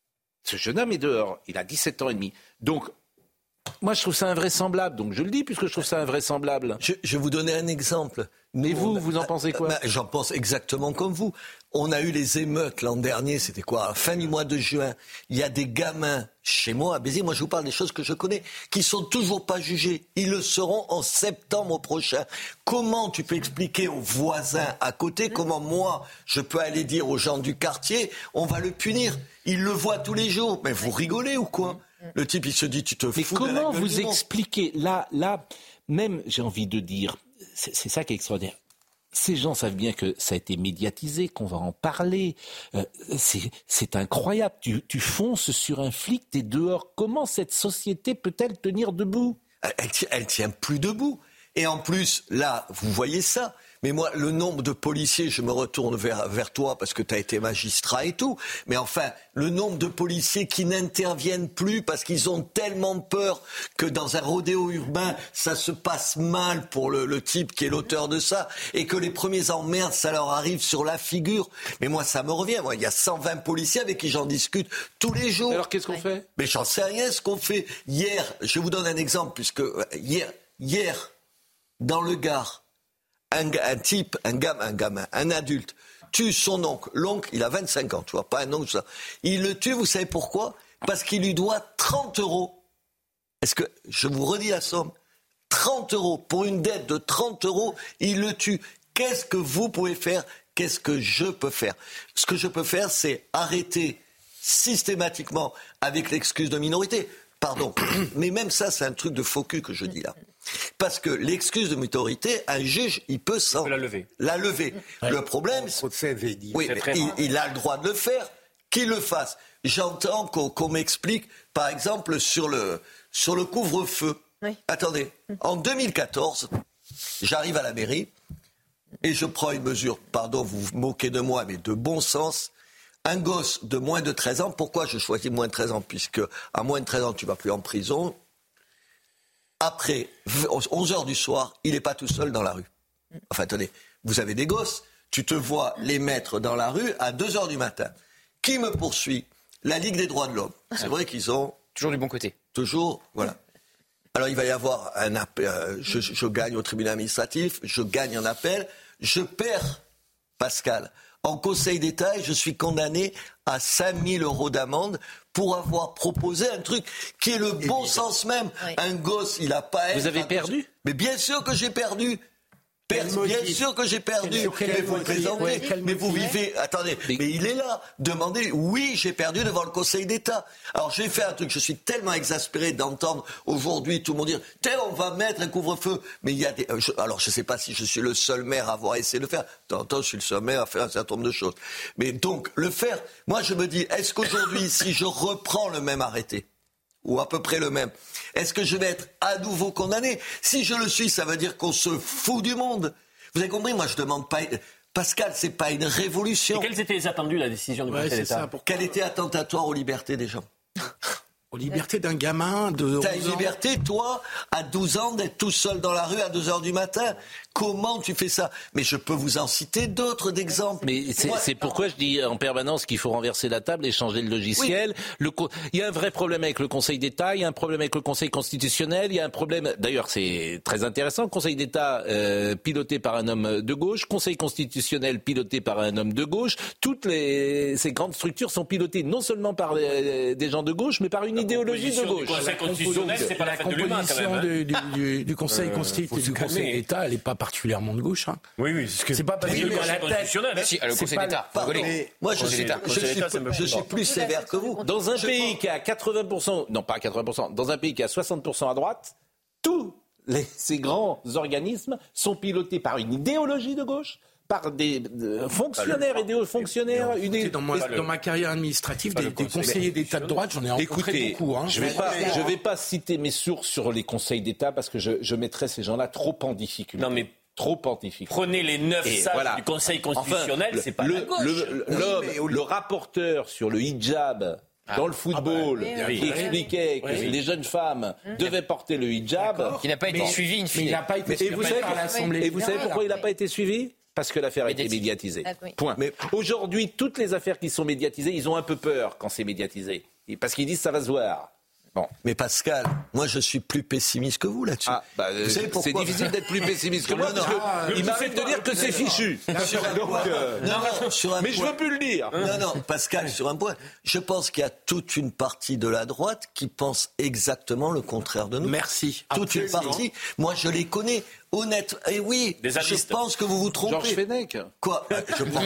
Ce jeune homme est dehors. Il a dix-sept ans et demi. Donc, moi, je trouve ça invraisemblable. Donc, je le dis puisque je trouve ça invraisemblable. Je, je vais vous donner un exemple. Mais vous, vous en pensez quoi ? bah, J'en pense exactement comme vous. On a eu les émeutes l'an dernier, c'était quoi ? À la fin du mois de juin. Il y a des gamins chez moi à Béziers, moi je vous parle des choses que je connais, qui sont toujours pas jugés. Ils le seront en septembre prochain. Comment tu peux expliquer aux voisins à côté, comment moi je peux aller dire aux gens du quartier, on va le punir ? Ils le voient tous les jours. Mais vous rigolez ou quoi ? Le type il se dit, tu te fous Mais de la comment gueule vous du monde. expliquez, là, là, même j'ai envie de dire, c'est, c'est ça qui est extraordinaire. Ces gens savent bien que ça a été médiatisé, qu'on va en parler. Euh, c'est, c'est incroyable. Tu, tu fonces sur un flic, t'es dehors. Comment cette société peut-elle tenir debout ? Elle, elle tient plus debout. Et en plus, là, vous voyez ça. Mais moi, le nombre de policiers, je me retourne vers, vers toi parce que tu as été magistrat et tout. Mais enfin, le nombre de policiers qui n'interviennent plus parce qu'ils ont tellement peur que dans un rodéo urbain, ça se passe mal pour le, le type qui est l'auteur de ça et que les premiers emmerdes, ça leur arrive sur la figure. Mais moi, ça me revient. Moi, il y a cent vingt policiers avec qui j'en discute tous les jours. Alors, qu'est-ce qu'on fait ? Mais j'en sais rien ce qu'on fait. Hier, je vous donne un exemple puisque hier, hier dans le Gard, Un, un type, un gamin, un gamin, un adulte, tue son oncle. L'oncle, il a vingt-cinq ans, tu vois, pas un oncle, ça. Il le tue, vous savez pourquoi ? Parce qu'il lui doit trente euros. Est-ce que, je vous redis la somme, trente euros. Pour une dette de trente euros, il le tue. Qu'est-ce que vous pouvez faire ? Qu'est-ce que je peux faire ? Ce que je peux faire, c'est arrêter systématiquement avec l'excuse de minorité. Pardon, mais même ça, c'est un truc de faux cul que je dis là. Parce que l'excuse de minorité, un juge, il peut s'en... la lever. La lever. Ouais. Le problème, c'est... Oui, mais il, il a le droit de le faire, qu'il le fasse. J'entends qu'on, qu'on m'explique, par exemple, sur le, sur le couvre-feu. Oui. Attendez, en deux mille quatorze, j'arrive à la mairie et je prends une mesure, pardon, vous vous moquez de moi, mais de bon sens. Un gosse de moins de treize ans, pourquoi je choisis moins de treize ans ? Puisque à moins de treize ans, tu ne vas plus en prison. Après onze heures du soir, il n'est pas tout seul dans la rue. Enfin, attendez, vous avez des gosses, tu te vois les mettre dans la rue à deux heures du matin. Qui me poursuit ? La Ligue des droits de l'homme. C'est vrai qu'ils ont... Toujours du bon côté. Toujours, voilà. Alors, il va y avoir un appel. Euh, je, je gagne au tribunal administratif, je gagne un appel, je perds, Pascal, en Conseil d'État et je suis condamné à cinq mille euros d'amende pour avoir proposé un truc qui est le bon sens même. Oui. Un gosse, il n'a pas... Vous avez perdu ? Mais bien sûr que j'ai perdu. Bien sûr que j'ai perdu. Mais vous présentez. Ouais, mais vous vivez... Attendez, mais il est là. Demandez. Oui, j'ai perdu devant le Conseil d'État. Alors j'ai fait un truc. Je suis tellement exaspéré d'entendre aujourd'hui tout le monde dire « Tiens, on va mettre un couvre-feu ». Mais il y a des... Je... Alors je ne sais pas si je suis le seul maire à avoir essayé de le faire. De temps en temps, je suis le seul maire à faire un certain nombre de choses. Mais donc, le faire... Moi, je me dis, est-ce qu'aujourd'hui, si je reprends le même arrêté, ou à peu près le même, est-ce que je vais être à nouveau condamné ? Si je le suis, ça veut dire qu'on se fout du monde. Vous avez compris ? Moi, je demande pas... Pascal, c'est pas une révolution. Et quelles étaient les attendus, la décision du ouais, Conseil d'État ? Qu'elle était attentatoire aux libertés des gens. Aux libertés d'un gamin de T'as une liberté, toi, à douze ans, d'être tout seul dans la rue à deux heures du matin. Comment tu fais ça ? Mais je peux vous en citer d'autres d'exemples. Mais c'est, c'est pourquoi je dis en permanence qu'il faut renverser la table et changer le logiciel. Oui. Le, il y a un vrai problème avec le Conseil d'État, il y a un problème avec le Conseil constitutionnel, il y a un problème... D'ailleurs, c'est très intéressant. Conseil d'État euh, piloté par un homme de gauche, Conseil constitutionnel piloté par un homme de gauche. Toutes les, ces grandes structures sont pilotées non seulement par les, des gens de gauche, mais par une idéologie de gauche. Le Conseil constitutionnel, c'est pas la fête de l'humain, quand même. La composition du, du, du Conseil euh, constitutionnel et du Conseil d'État, elle n'est pas particulièrement de gauche. Hein. Oui, oui. C'est, c'est pas parce oui, que le Conseil constitutionnel. Si, le Conseil d'État. Moi, je suis, je suis, je suis plus sévère que vous. Dans un je pays pense... qui a quatre-vingts pour cent, non pas quatre-vingts pour cent, dans un pays qui a soixante pour cent à droite, tout les, ces grands organismes sont pilotés par une idéologie de gauche, par des euh, fonctionnaires et des fonctionnaires. Une... Dans, moi, dans ma carrière administrative, des, des conseillers d'État de droite, j'en ai rencontré Écoutez, beaucoup. Hein. Je ne vais, pas, vais pas citer mes sources sur les conseils d'État parce que je, je mettrais ces gens-là trop en difficulté. Non, mais trop en difficulté. Prenez les neuf et sages voilà. du Conseil constitutionnel, enfin, c'est pas le, la gauche. Le, le, l'homme, oui, le rapporteur sur le hijab ah. dans le football, ah bah, oui, qui oui, expliquait oui, que oui. les jeunes femmes mmh. devaient porter le hijab. D'accord. Qui n'a pas été mais, suivi, in fine. Mais il n'a pas été suivi. Et vous savez, et vous savez pourquoi il n'a pas été suivi ? Parce que l'affaire a été médiatisée. Ah, oui. Point. Mais aujourd'hui, toutes les affaires qui sont médiatisées, ils ont un peu peur quand c'est médiatisé. Parce qu'ils disent ça va se voir. Bon. Mais Pascal, moi je suis plus pessimiste que vous là-dessus. Ah, bah, euh, c'est difficile d'être plus pessimiste que moi, parce que ah, il m'arrive de dire que c'est fichu. Sur un point. Euh, non, non, sur un mais point. je veux plus le dire. Non, non, Pascal, sur un point. Je pense qu'il y a toute une partie de la droite qui pense exactement le contraire de nous. Merci. Toute Absolument. une partie. Moi je les connais. Honnête, et eh oui, des je pense que vous vous trompez. Georges Fenech. Quoi? Je prends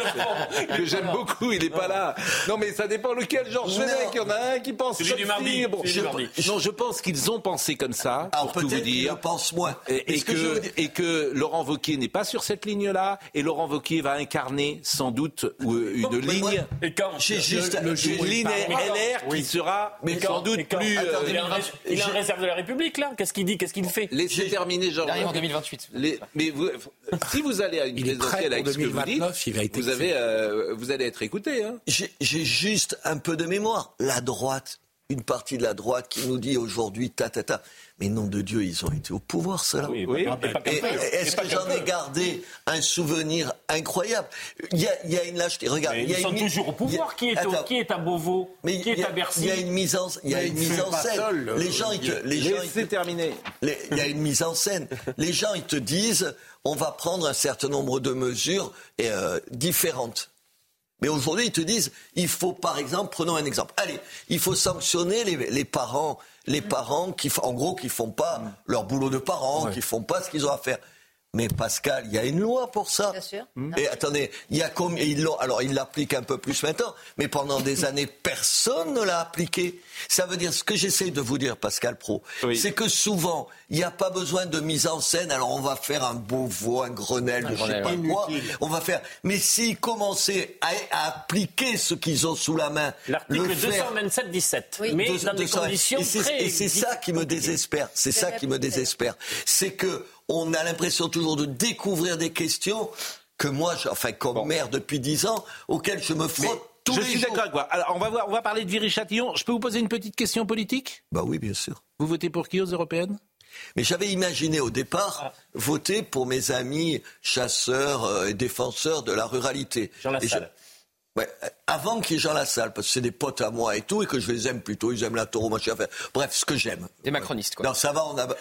pas. Que j'aime beaucoup, il n'est pas là. Non, mais ça dépend lequel Georges Fenech. Il y en a un qui pense celui du mardi. Bon, je, non, je pense qu'ils ont pensé comme ça, alors, pour tout vous dire. Je pense moins. Et, et, que, que dire... et que Laurent Wauquiez n'est pas sur cette ligne-là, et Laurent Wauquiez va incarner sans doute une bon, ligne, moi, et quand j'ai juste le, le, une ligne L R oui. qui sera mais sans quand, doute plus. Euh, il a un, il a un réserve de la République là. Qu'est-ce qu'il dit? Qu'est-ce qu'il fait? Laissez terminer, Georges. En deux mille vingt-huit. Les, mais vous, si vous allez à une présidentielle avec ce que vous dites, vous, avez, euh, vous allez être écouté. Hein. J'ai, j'ai juste un peu de mémoire. La droite, une partie de la droite qui nous dit aujourd'hui ta ta ta. Mais nom de Dieu, ils ont été au pouvoir, cela. Oui, oui. Et, est-ce que j'en ai gardé un souvenir incroyable? Il y a, il y a une lâcheté. Regarde, mais il y a ils sont une... toujours au pouvoir. Qui est, au, qui est à Beauvau? Mais qui est a, à Bercy? Il y a une mise en, il y a une mise en scène. Seul, les gens, ils te, les gens, laissez terminer. Les, il y a une mise en scène. Les gens, ils te disent, on va prendre un certain nombre de mesures euh, différentes. Mais aujourd'hui, ils te disent, il faut, par exemple, prenons un exemple. Allez, il faut sanctionner les, les parents, les parents qui, en gros, qui font pas leur boulot de parents, ouais. qui font pas ce qu'ils ont à faire. Mais Pascal, il y a une loi pour ça. Bien sûr. Et attendez, il y a combien ils l'ont. Alors ils l'appliquent un peu plus maintenant, mais pendant des années, personne ne l'a appliqué. Ça veut dire ce que j'essaie de vous dire, Pascal Praud, oui. c'est que souvent il n'y a pas besoin de mise en scène. Alors on va faire un Beauvau, un Grenelle, un je sais pas quoi. On va faire. Mais s'ils commençaient à, à appliquer ce qu'ils ont sous la main, l'article deux cent vingt-sept dix-sept. Oui. Mais de, dans de, des de conditions et c'est, très et c'est ça qui me désespère. C'est ça qui me désespère. C'est que on a l'impression toujours de découvrir des questions que moi, enfin comme bon. maire depuis dix ans, auxquelles je me frotte mais tous je les suis jours. d'accord avec vous. Alors on va voir, on va parler de Viry-Châtillon. Je peux vous poser une petite question politique? Bah oui, bien sûr. Vous votez pour qui aux européennes? Mais j'avais imaginé au départ ah. voter pour mes amis chasseurs et défenseurs de la ruralité. Jean Lassalle. Ouais, avant qu'il y ait Jean Lassalle, parce que c'est des potes à moi et tout, et que je les aime plutôt, ils aiment la taureau, machin, enfin, bref, ce que j'aime. Des macronistes, quoi. Non, ça va, on a...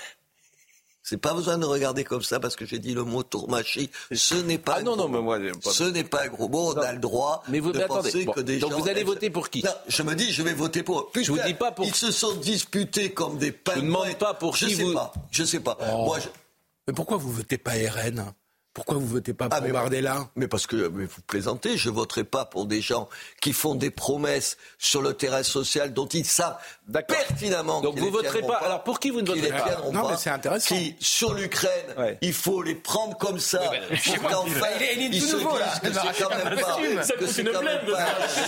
C'est pas besoin de regarder comme ça parce que j'ai dit le mot tourmachi. Ce n'est pas. Ah non, non, mais moi, pas... Ce n'est pas un gros mot. On non. a le droit mais vous, de mais penser attendez, bon, que des donc gens. Donc vous allez voter pour qui? Non, je me dis, je vais voter pour. Putain, je vous dis pas pour. Ils se sont disputés comme des pingouins. Je ne demande pas pour je qui sais vous. Pas. Je sais pas. Oh. Moi, je... Mais pourquoi vous votez pas R N? Pourquoi vous votez pas pour ah, mais, Bardella? Mais parce que mais vous plaisantez, je voterai pas pour des gens qui font des promesses sur le terrain social dont ils savent D'accord. pertinemment. Donc vous voterez pas. pas. Alors pour qui vous ne voterez pas? Non, pas, mais c'est intéressant. Qui sur l'Ukraine, ouais. il faut les prendre comme ça. Oui, ben, pour qu'enfin, il est, il est ils se nouveau, disent que c'est quand même pas, que c'est quand même pas,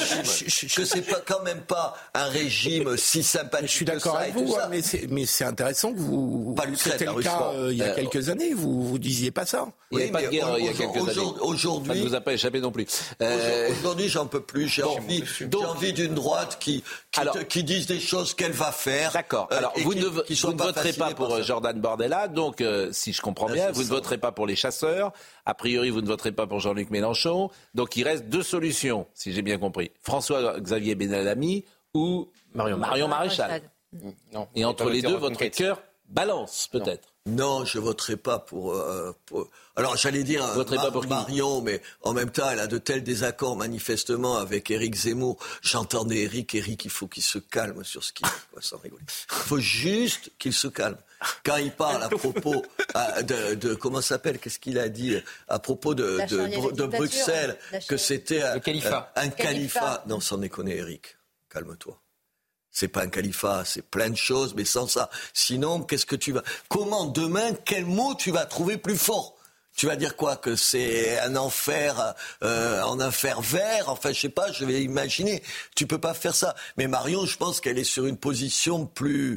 que c'est pas quand même pas un régime si sympathique. Je suis d'accord avec vous, ça. mais c'est mais c'est intéressant que vous. Pas l'Ukraine, c'était le cas euh, il y a euh, quelques années. Vous vous disiez pas ça. Il n'y avait pas de guerre il y a quelques années. Aujourd'hui, ça ne vous a pas échappé non plus. Euh... Aujourd'hui, j'en peux plus. J'ai bon, envie, donc, j'ai envie d'une droite qui qui, alors, te, qui dise des choses qu'elle va faire. D'accord. Euh, alors vous, qui, ne, qui vous ne voterez pas pour euh, Jordan Bardella, donc euh, si je comprends bien, bien vous ne voterez pas pour les chasseurs. A priori, vous ne voterez pas pour Jean-Luc Mélenchon. Donc il reste deux solutions, si j'ai bien compris. François-Xavier Benallamy ou Marion, Marion Maréchal. Non. Et entre les deux, votre cœur balance peut-être. Non, je voterai pas pour. Euh, pour... Alors j'allais dire Mar- pas pour Marion, mais en même temps, elle a de tels désaccords manifestement avec Éric Zemmour. J'entendais Éric, Éric, il faut qu'il se calme sur ce qu'il dit, quoi, sans rigoler. Il faut juste qu'il se calme. Quand il parle à propos à, de, de comment ça s'appelle, qu'est-ce qu'il a dit à propos de, de, de, de Bruxelles, que c'était un, un califat. Non, sans déconner, Éric, calme-toi. C'est pas un califat, c'est plein de choses, mais sans ça. Sinon, qu'est-ce que tu vas... Comment demain, quel mot tu vas trouver plus fort ? Tu vas dire quoi ? Que c'est un enfer, euh, en enfer vert ? Enfin, je sais pas, je vais imaginer. Tu peux pas faire ça. Mais Marion, je pense qu'elle est sur une position plus...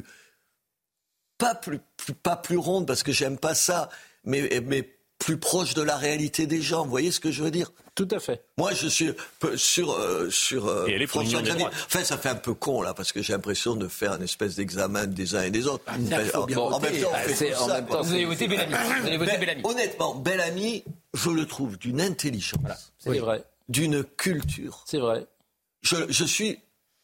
Pas plus, plus, pas plus ronde, parce que j'aime pas ça, mais, mais plus proche de la réalité des gens. Vous voyez ce que je veux dire ? Tout à fait. Moi, je suis sur... Euh, sur euh, Et elle est pour l'union des droites. Enfin, ça fait un peu con, là, parce que j'ai l'impression de faire une espèce d'examen des uns et des autres. Ah, enfin, bon, en même temps, on fait tout ça, vous avez voté Bellamy. Vous avez voté ben, Bellamy. Honnêtement, Bellamy, je le trouve d'une intelligence. Voilà, c'est oui. vrai. D'une culture. C'est vrai. Je, je suis...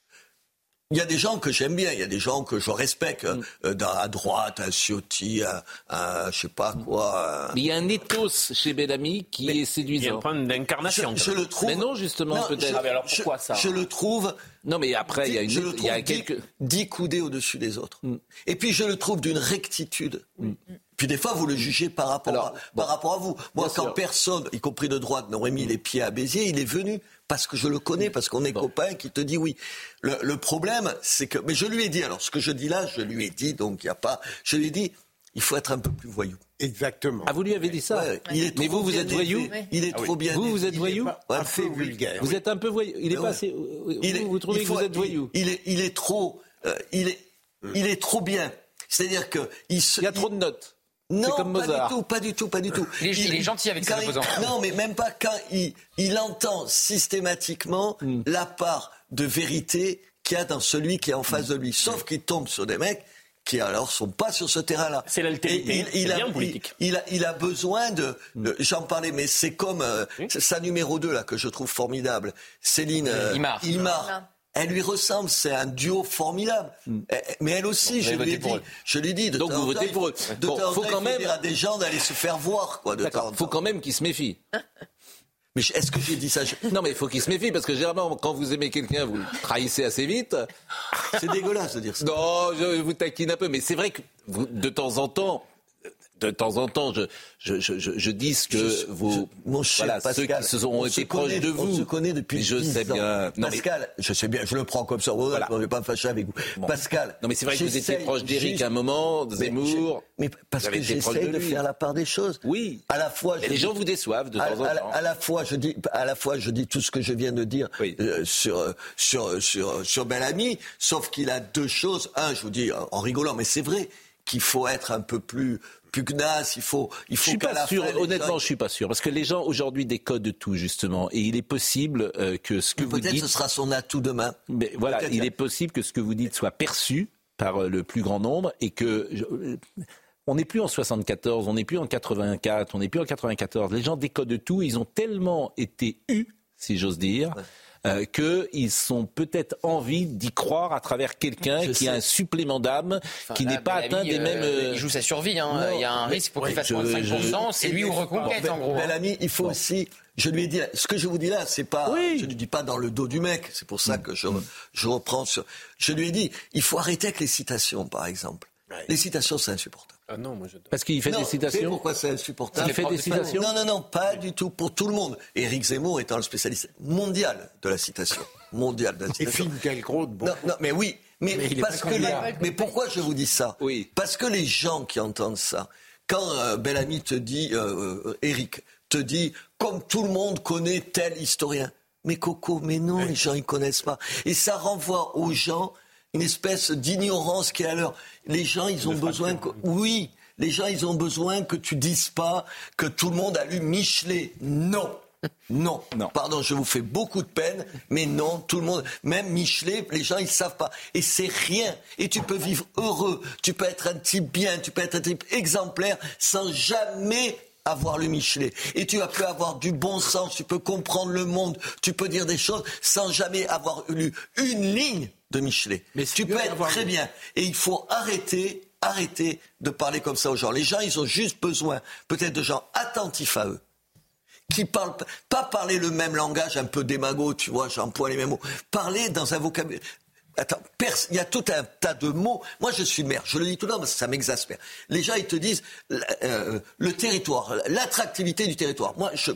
Il y a des gens que j'aime bien, il y a des gens que je respecte, mm. euh, dans, à droite, un Ciotti, un, un je sais pas quoi. Un... Mais il y a un ethos chez Bellamy qui mais, est séduisant. Il y a un point d'incarnation. Je, je le trouve. Mais non, justement, non, peut-être. Je, ah, mais alors pourquoi je, ça Je le trouve. Non, mais après, il y a une. Je le trouve il y a dix, quelques... dix coudées au-dessus des autres. Mm. Et puis je le trouve d'une rectitude. Mm. Puis des fois, vous le jugez par rapport, Alors, à, bon, par rapport à vous. Moi, quand sûr. personne, y compris de droite, n'aurait mis les pieds à Béziers, il est venu parce que je le connais, parce qu'on est bon. copains, qui te dit oui. Le, le problème, c'est que... Mais je lui ai dit, alors ce que je dis là, je lui ai dit, donc il n'y a pas... Je lui ai dit, il faut être un peu plus voyou. Exactement. Ah, vous lui avez dit ça ouais, il est Mais vous, vous êtes voyou oui. Il est ah, trop oui. bien Vous, vous êtes voyou Un peu vulgaire. Vous oui. êtes un peu voyou. Il est ah, pas ouais. assez... Il vous, est, vous trouvez il faut, que vous êtes voyou il, il, est, il est trop... Euh, il, est, il est trop bien. C'est-à-dire que... Il, se, il y a trop de notes. Non, c'est comme Mozart. pas du tout, pas du tout, pas du tout. Il est, il est gentil avec ses opposants. Non, mais même pas quand il, il entend systématiquement mm. la part de vérité qu'il y a dans celui qui est en face mm. de lui. Sauf mm. qu'il tombe sur des mecs qui alors sont pas sur ce terrain-là. C'est l'altérité. Il, il, c'est a, bien politique. Il, il, a, il a besoin de... de j'en parlais, mais c'est comme euh, mm. sa numéro deux, là, que je trouve formidable. Céline euh, Imar. Imar. Imar. Elle lui ressemble, c'est un duo formidable. Mm. Mais elle aussi, bon, je, lui ai dit, je lui ai dit, de donc vous votez pour eux. De bon, temps faut quand même dire à des gens d'aller se faire voir, quoi. De D'accord. temps faut quand même qu'ils se méfient. Mais est-ce que j'ai dit ça? Non, mais il faut qu'ils se méfient, parce que généralement, quand vous aimez quelqu'un, vous le trahissez assez vite. C'est dégueulasse de dire ça. Non, je vous taquine un peu, mais c'est vrai que vous, de temps en temps, de temps en temps, je, je, je, je, je dis ce que je, vous, je, mon cher voilà, Pascal, ceux qui se ont été proches de vous. On se connaît depuis mais je dix sais ans. bien. Non, Pascal, mais... je sais bien, je le prends comme ça. Voilà. Je ne vais pas me fâcher avec vous. Bon. Pascal. Non, mais c'est vrai que vous étiez proche d'Éric à un moment, Zemmour. Mais, mais parce que j'essaie de, de faire la part des choses. Oui. À la fois, je les dis, gens vous déçoivent de temps à, en temps. À la, à la fois, je dis, à la fois, je dis tout ce que je viens de dire oui. euh, sur sur sur sur Bellamy, sauf qu'il a deux choses. Un, je vous dis en rigolant, mais c'est vrai qu'il faut être un peu plus pugnace, il faut, il faut je suis qu'à pas la sûr, fin, honnêtement, gens... je suis pas sûr, parce que les gens aujourd'hui décodent tout justement, et il est possible euh, que ce que vous dites, peut-être ce sera son atout demain. Mais voilà, peut-être il que... est possible que ce que vous dites soit perçu par euh, le plus grand nombre, et que je... on n'est plus en soixante-quatorze, on n'est plus en quatre-vingt-quatre, on n'est plus en quatre-vingt-quatorze. Les gens décodent tout, ils ont tellement été eus, si j'ose dire. Ouais. Euh, qu'ils sont peut-être envie d'y croire à travers quelqu'un je qui sais. a un supplément d'âme, enfin, qui là, n'est pas Bellamy, atteint des euh, mêmes... Euh... Il joue sa survie, hein. Il y a un risque pour ouais, qu'il fasse moins de cinq pour cent, je... c'est lui ou reconquête, bon, en gros. Bellamy, il faut bon. aussi... Je lui ai dit, ce que je vous dis là, c'est pas... Oui. Je ne dis pas dans le dos du mec, c'est pour ça que je, je reprends... Sur, je lui ai dit, il faut arrêter avec les citations, par exemple. Ouais. Les citations, c'est insupportable. Ah non, moi je... Parce qu'il fait non, des citations. Pourquoi c'est insupportable? Il fait des citations. Non, non, non, pas du tout. Pour tout le monde. Éric Zemmour étant le spécialiste mondial de la citation. Mondial de la citation. Et Philippe Delcros, bon. Non, non, mais oui. Mais, mais, parce que les... mais pourquoi je vous dis ça? Oui. Parce que les gens qui entendent ça, quand euh, Bellamy te dit, euh, euh, Éric te dit, comme tout le monde connaît tel historien. Mais Coco, mais non, oui. Les gens ils connaissent pas. Et ça renvoie aux gens une espèce d'ignorance qui est à l'heure. Les gens, ils ont besoin que... Oui, les gens, ils ont besoin que tu dises pas que tout le monde a lu Michelet. Non. Non. non. Pardon, je vous fais beaucoup de peine, mais non, tout le monde... Même Michelet, les gens, ils savent pas. Et c'est rien. Et tu peux vivre heureux. Tu peux être un type bien. Tu peux être un type exemplaire sans jamais... avoir le Michelet. Et tu peux avoir du bon sens, tu peux comprendre le monde, tu peux dire des choses sans jamais avoir lu une ligne de Michelet. Mais tu peux être très bien. Et il faut arrêter, arrêter de parler comme ça aux gens. Les gens, ils ont juste besoin peut-être de gens attentifs à eux. Qui parlent, pas parler le même langage un peu démago, tu vois, j'emploie les mêmes mots. Parler dans un vocabulaire... Attends, il y a tout un tas de mots. Moi, je suis maire, je le dis tout le temps parce que ça m'exaspère. Les gens, ils te disent euh, le territoire, l'attractivité du territoire. Moi, je peux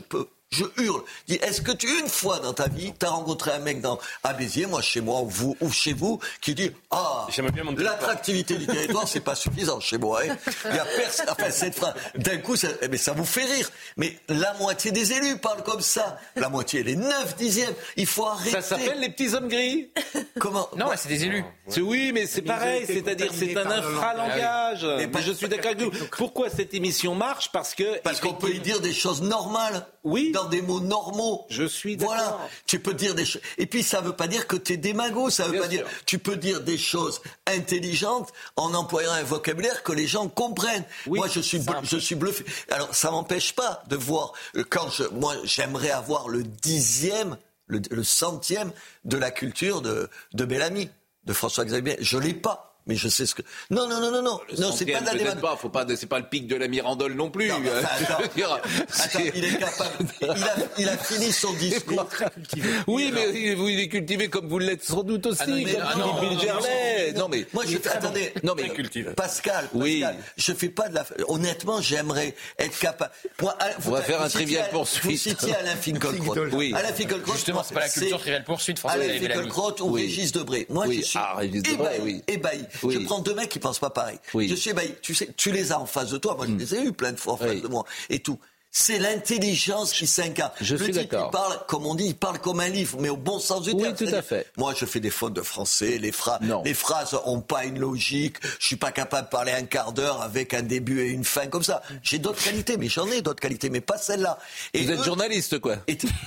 Je hurle. Je dis, est-ce que tu, une fois dans ta vie, t'as rencontré un mec dans, à Béziers, moi chez moi, ou vous, ou chez vous, qui dit, ah, l'attractivité du territoire, c'est pas suffisant chez moi, hein. Il y a personne, enfin, cette phrase, d'un coup, ça, mais ça vous fait rire. Mais la moitié des élus parlent comme ça. La moitié, les neuf dixièmes. Il faut arrêter. Ça s'appelle les petits hommes gris. Comment? Non, c'est des élus. C'est, oui, mais c'est pareil, c'est-à-dire, c'est un infralangage. Ah oui. Mais, mais je suis d'accord avec vous. Pourquoi cette émission marche? Parce que. Parce qu'on peut y dire des choses normales. Oui. Dans des mots normaux. Je suis d'accord. Voilà. Tu peux dire des choses. Et puis, ça veut pas dire que tu es démago. Ça veut Bien pas sûr. dire. Tu peux dire des choses intelligentes en employant un vocabulaire que les gens comprennent. Oui, moi, je suis, bl- je suis bluffé. Alors, ça m'empêche pas de voir. euh, Quand je, moi, j'aimerais avoir le dixième, le, le centième de la culture de, de Bellamy, de François-Xavier. Je l'ai pas. Mais je sais ce que. Non, non, non, non, non. Le Non, c'est pas de la peut-être démagogie. pas, faut pas, c'est pas le pic de la Mirandole non plus. Non, mais euh, enfin, attends. je veux dire, Attends, il est capable. Il a, il a fini son discours. Oui, mais il, il est cultivé comme vous l'êtes sans doute aussi, Ah non, mais comme non, Philippe non, Bilgerlet. Non, mais moi, je fais, attendez, non, mais Pascal, Pascal, Oui. je fais pas de la. Honnêtement, j'aimerais être capable. Moi, On va faire un vous citiez- trivial poursuite. Vous citiez Alain Finkielkraut. Oui. Alain Finkielkraut. Justement, c'est pas la culture trivial poursuite, François Alain Bellamy. Finkielkraut ou Oui. Régis Debray. Moi, Oui. je suis Ah, Régis Debray, ébahi. oui. ébahi. Oui. Je prends deux mecs qui pensent pas pareil. Oui. Je suis ébahi. Tu sais, tu les as en face de toi. Moi, je les ai eu plein de fois en face Oui. de moi et tout. C'est l'intelligence qui s'incarne. Je Le suis type, d'accord. il parle, comme on dit, il parle comme un livre, mais au bon sens du Oui, terme. tout à C'est-à-dire, fait. Moi, je fais des fautes de français. Les, phrases, Non. les phrases ont pas une logique. Je suis pas capable de parler un quart d'heure avec un début et une fin comme ça. J'ai d'autres qualités, mais j'en ai d'autres qualités, mais pas celle-là. Et vous êtes eux- journaliste, quoi. et tu-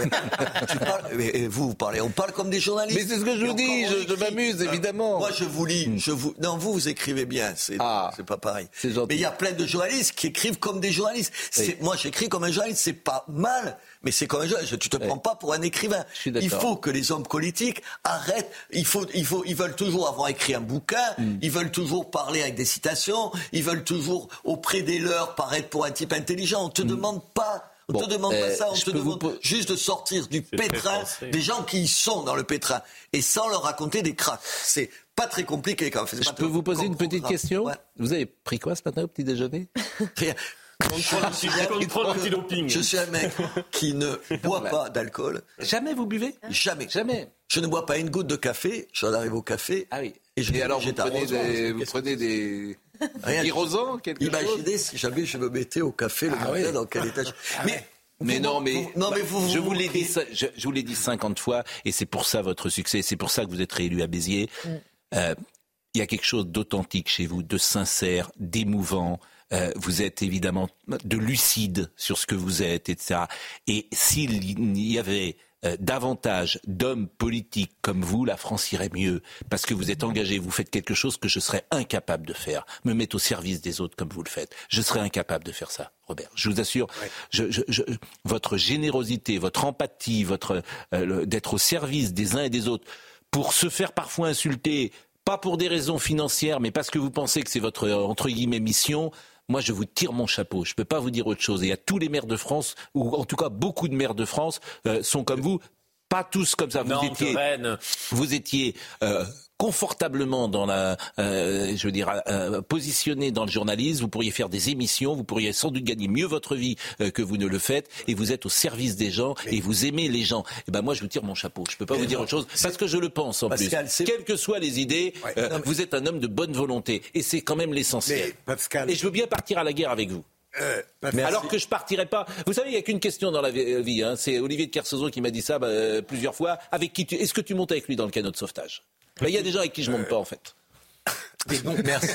tu parles- mais, et vous, vous parlez, on parle comme des journalistes. Mais c'est ce que je Et vous dis, encore, on je, je écrit. m'amuse, Alors, évidemment. Moi, je vous lis, je vous. Non, vous, vous écrivez bien. C'est, Ah. c'est pas pareil. C'est gentil. Mais il y a plein de journalistes qui écrivent comme des journalistes. C'est, Oui. Moi, j'écris comme un journaliste. C'est pas mal, mais c'est comme un journaliste. Tu te prends pas pour un écrivain. Je suis d'accord. Il faut que les hommes politiques arrêtent. Il faut, il faut, ils veulent toujours avoir écrit un bouquin. Hmm. Ils veulent toujours parler avec des citations. Ils veulent toujours auprès des leurs paraître pour un type intelligent. On te demande pas. On Bon, te demande euh, pas ça. On je te peux vous demande po- juste de sortir du C'est très pétrin français. des gens qui y sont dans le pétrin et sans leur raconter des cracks. C'est pas très compliqué quand même. C'est Je pas peux très- vous poser une comme petite programme. question? Ouais. Vous avez pris quoi ce matin au petit déjeuner? Rien. Contrôle anti-doping. Je suis un mec qui ne boit pas d'alcool. Jamais vous buvez? Jamais. Jamais. Je ne bois pas une goutte de café. J'en arrive au café. Ah oui. Et, je Et alors, vous végétarien. prenez des, vous prenez des, Rien. des rosans, quelque chose? Imaginez si jamais je me mettais au café le Ah matin oui. dans quel étage. Mais Mais vous- non, mais, vous- non, mais vous, je vous vous l'ai dit, moquez. ça- je, je vous l'ai dit cinquante fois, et c'est pour ça votre succès, c'est pour ça que vous êtes réélu à Béziers. Euh, Il y a quelque chose d'authentique chez vous, de sincère, d'émouvant. Euh, vous êtes évidemment de lucide sur ce que vous êtes, et cetera. Et s'il y avait euh, davantage d'hommes politiques comme vous, la France irait mieux. Parce que vous êtes engagé, vous faites quelque chose que je serais incapable de faire. Me mettre au service des autres comme vous le faites. Je serais incapable de faire ça, Robert. Je vous assure, je, je, je, votre générosité, votre empathie, votre euh, le- d'être au service des uns et des autres, pour se faire parfois insulter, pas pour des raisons financières, mais parce que vous pensez que c'est votre, euh, entre guillemets, mission. Moi, je vous tire mon chapeau. Je ne peux pas vous dire autre chose. Et à tous les maires de France, ou en tout cas beaucoup de maires de France, euh, sont comme vous. Pas tous comme ça. Vous Nantes, étiez, Rennes. vous étiez euh, confortablement dans la, euh, je veux dire, euh, positionné dans le journalisme. Vous pourriez faire des émissions. Vous pourriez sans doute gagner mieux votre vie euh, que vous ne le faites. Et vous êtes au service des gens et vous aimez les gens. Et ben moi, je vous tire mon chapeau. Je peux pas vous dire autre chose parce que je le pense en Pascal, plus. c'est- Quelles que soient les idées, Ouais, euh, non, mais- vous êtes un homme de bonne volonté. Et c'est quand même l'essentiel. Mais, Pascal- Et je veux bien partir à la guerre avec vous. Euh, Alors que je partirai pas. Vous savez, il n'y a qu'une question dans la vie. Hein. C'est Olivier de Kersauzon qui m'a dit ça bah, euh, plusieurs fois. Avec qui tu... Est-ce que tu montes avec lui dans le canot de sauvetage? Bah, il y a des gens avec qui je monte pas en fait. Et donc, merci.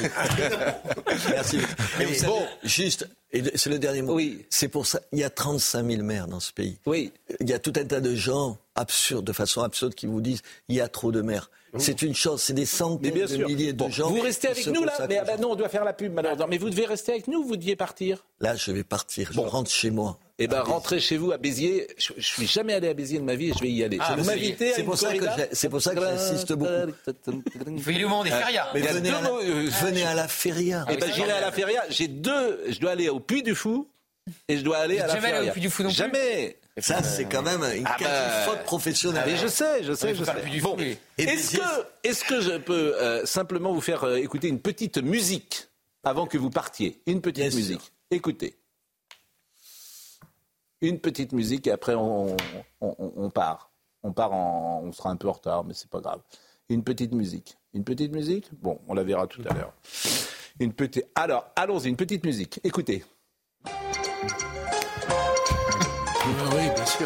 Merci. Et vous savez, Bon. juste, et le- c'est le dernier mot. Oui. C'est pour ça, il y a trente-cinq mille maires dans ce pays. Oui. Il y a tout un tas de gens absurdes, de façon absurde, qui vous disent il y a trop de maires. C'est une chose, c'est des Mais centaines bien de sûr. milliers de Bon, gens. vous restez qui avec se nous là. consacrent Mais aux ah bah gens. non, on doit faire la pub malheureusement. Mais vous devez rester avec nous. Vous deviez partir. Là, je vais partir. Je rentre chez moi. Eh ben, rentrez chez vous à Béziers. Je, je suis jamais allé à Béziers de ma vie et je vais y aller. Ah, vous vous m'invitez à C'est une pour ça que corrida j'ai- c'est pour ça que j'insiste beaucoup. Il faut y aller au moment des férias. Mais Il y a venez deux à, la, mots, euh, venez à la feria. Eh ben, j'irai à la feria. J'ai deux. Je dois aller au Puy du Fou et je dois aller Vous à êtes la jamais allé au feria. Puy du Fou non plus Jamais. Ça, c'est quand même une Ah quasi bah, faute professionnelle. Mais je sais, je sais, il faut je faire sais. le Puy du Bon, Fou, oui. Et est-ce Béziers, que, est-ce que je peux euh, simplement vous faire euh, écouter une petite musique avant que vous partiez? Une petite Bien sûr. musique. Écoutez. Une petite musique et après on, on, on, on part. On part en, on sera un peu en retard, mais c'est pas grave. Une petite musique. Une petite musique ? Bon, on la verra tout à l'heure. Une petite. Alors, allons-y, une petite musique. Écoutez. Oui, bien sûr.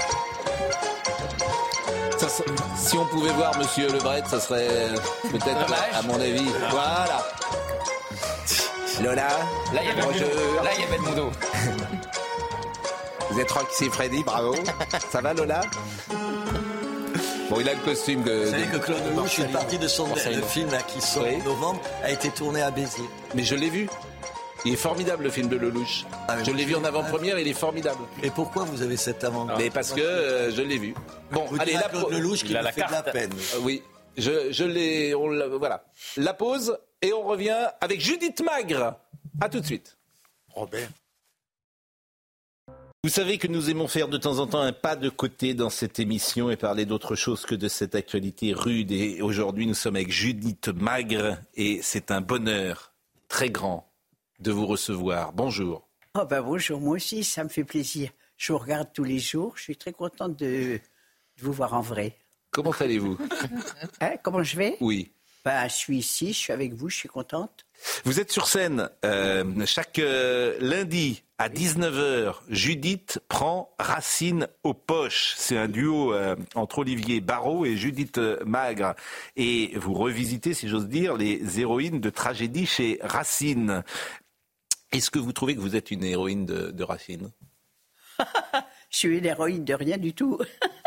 Ça, ça, si on pouvait voir Monsieur Lebret, ça serait peut-être, à, à mon avis. Voilà. Lola. Là, il y avait bonjour. Là, il y avait le mondo. Vous êtes Roxy Freddy, bravo. Ça va, Lola ? Bon, il a le costume de... Vous savez que Claude Lelouch, une partie de son de film là, qui sort oui. en novembre, a été tourné à Béziers. Mais je l'ai vu. Il est formidable, le film de Lelouch. Ah, je l'ai vu en avant-première, il est formidable. Et pourquoi vous avez cet avant-première ? Mais parce que euh, je l'ai vu. Bon, vous allez, la Claude po- Lelouch qui il a me la fait carte. de la peine. Euh, oui, je, je l'ai... On l'a, voilà. La pause, et on revient avec Judith Magre. À tout de suite. Robert. Vous savez que nous aimons faire de temps en temps un pas de côté dans cette émission et parler d'autre chose que de cette actualité rude. Et aujourd'hui, nous sommes avec Judith Magre et c'est un bonheur très grand de vous recevoir. Bonjour. Oh ben bonjour, moi aussi, ça me fait plaisir. Je vous regarde tous les jours, je suis très contente de, de vous voir en vrai. Comment allez-vous ? Hein, comment je vais ? Oui. Ben, je suis ici, je suis avec vous, je suis contente. Vous êtes sur scène euh, chaque euh, lundi à dix-neuf heures. Judith prend Racine aux poches. C'est un duo euh, entre Olivier Barrault et Judith Magre. Et vous revisitez, si j'ose dire, les héroïnes de tragédie chez Racine. Est-ce que vous trouvez que vous êtes une héroïne de, de Racine ? Je suis une héroïne de rien du tout.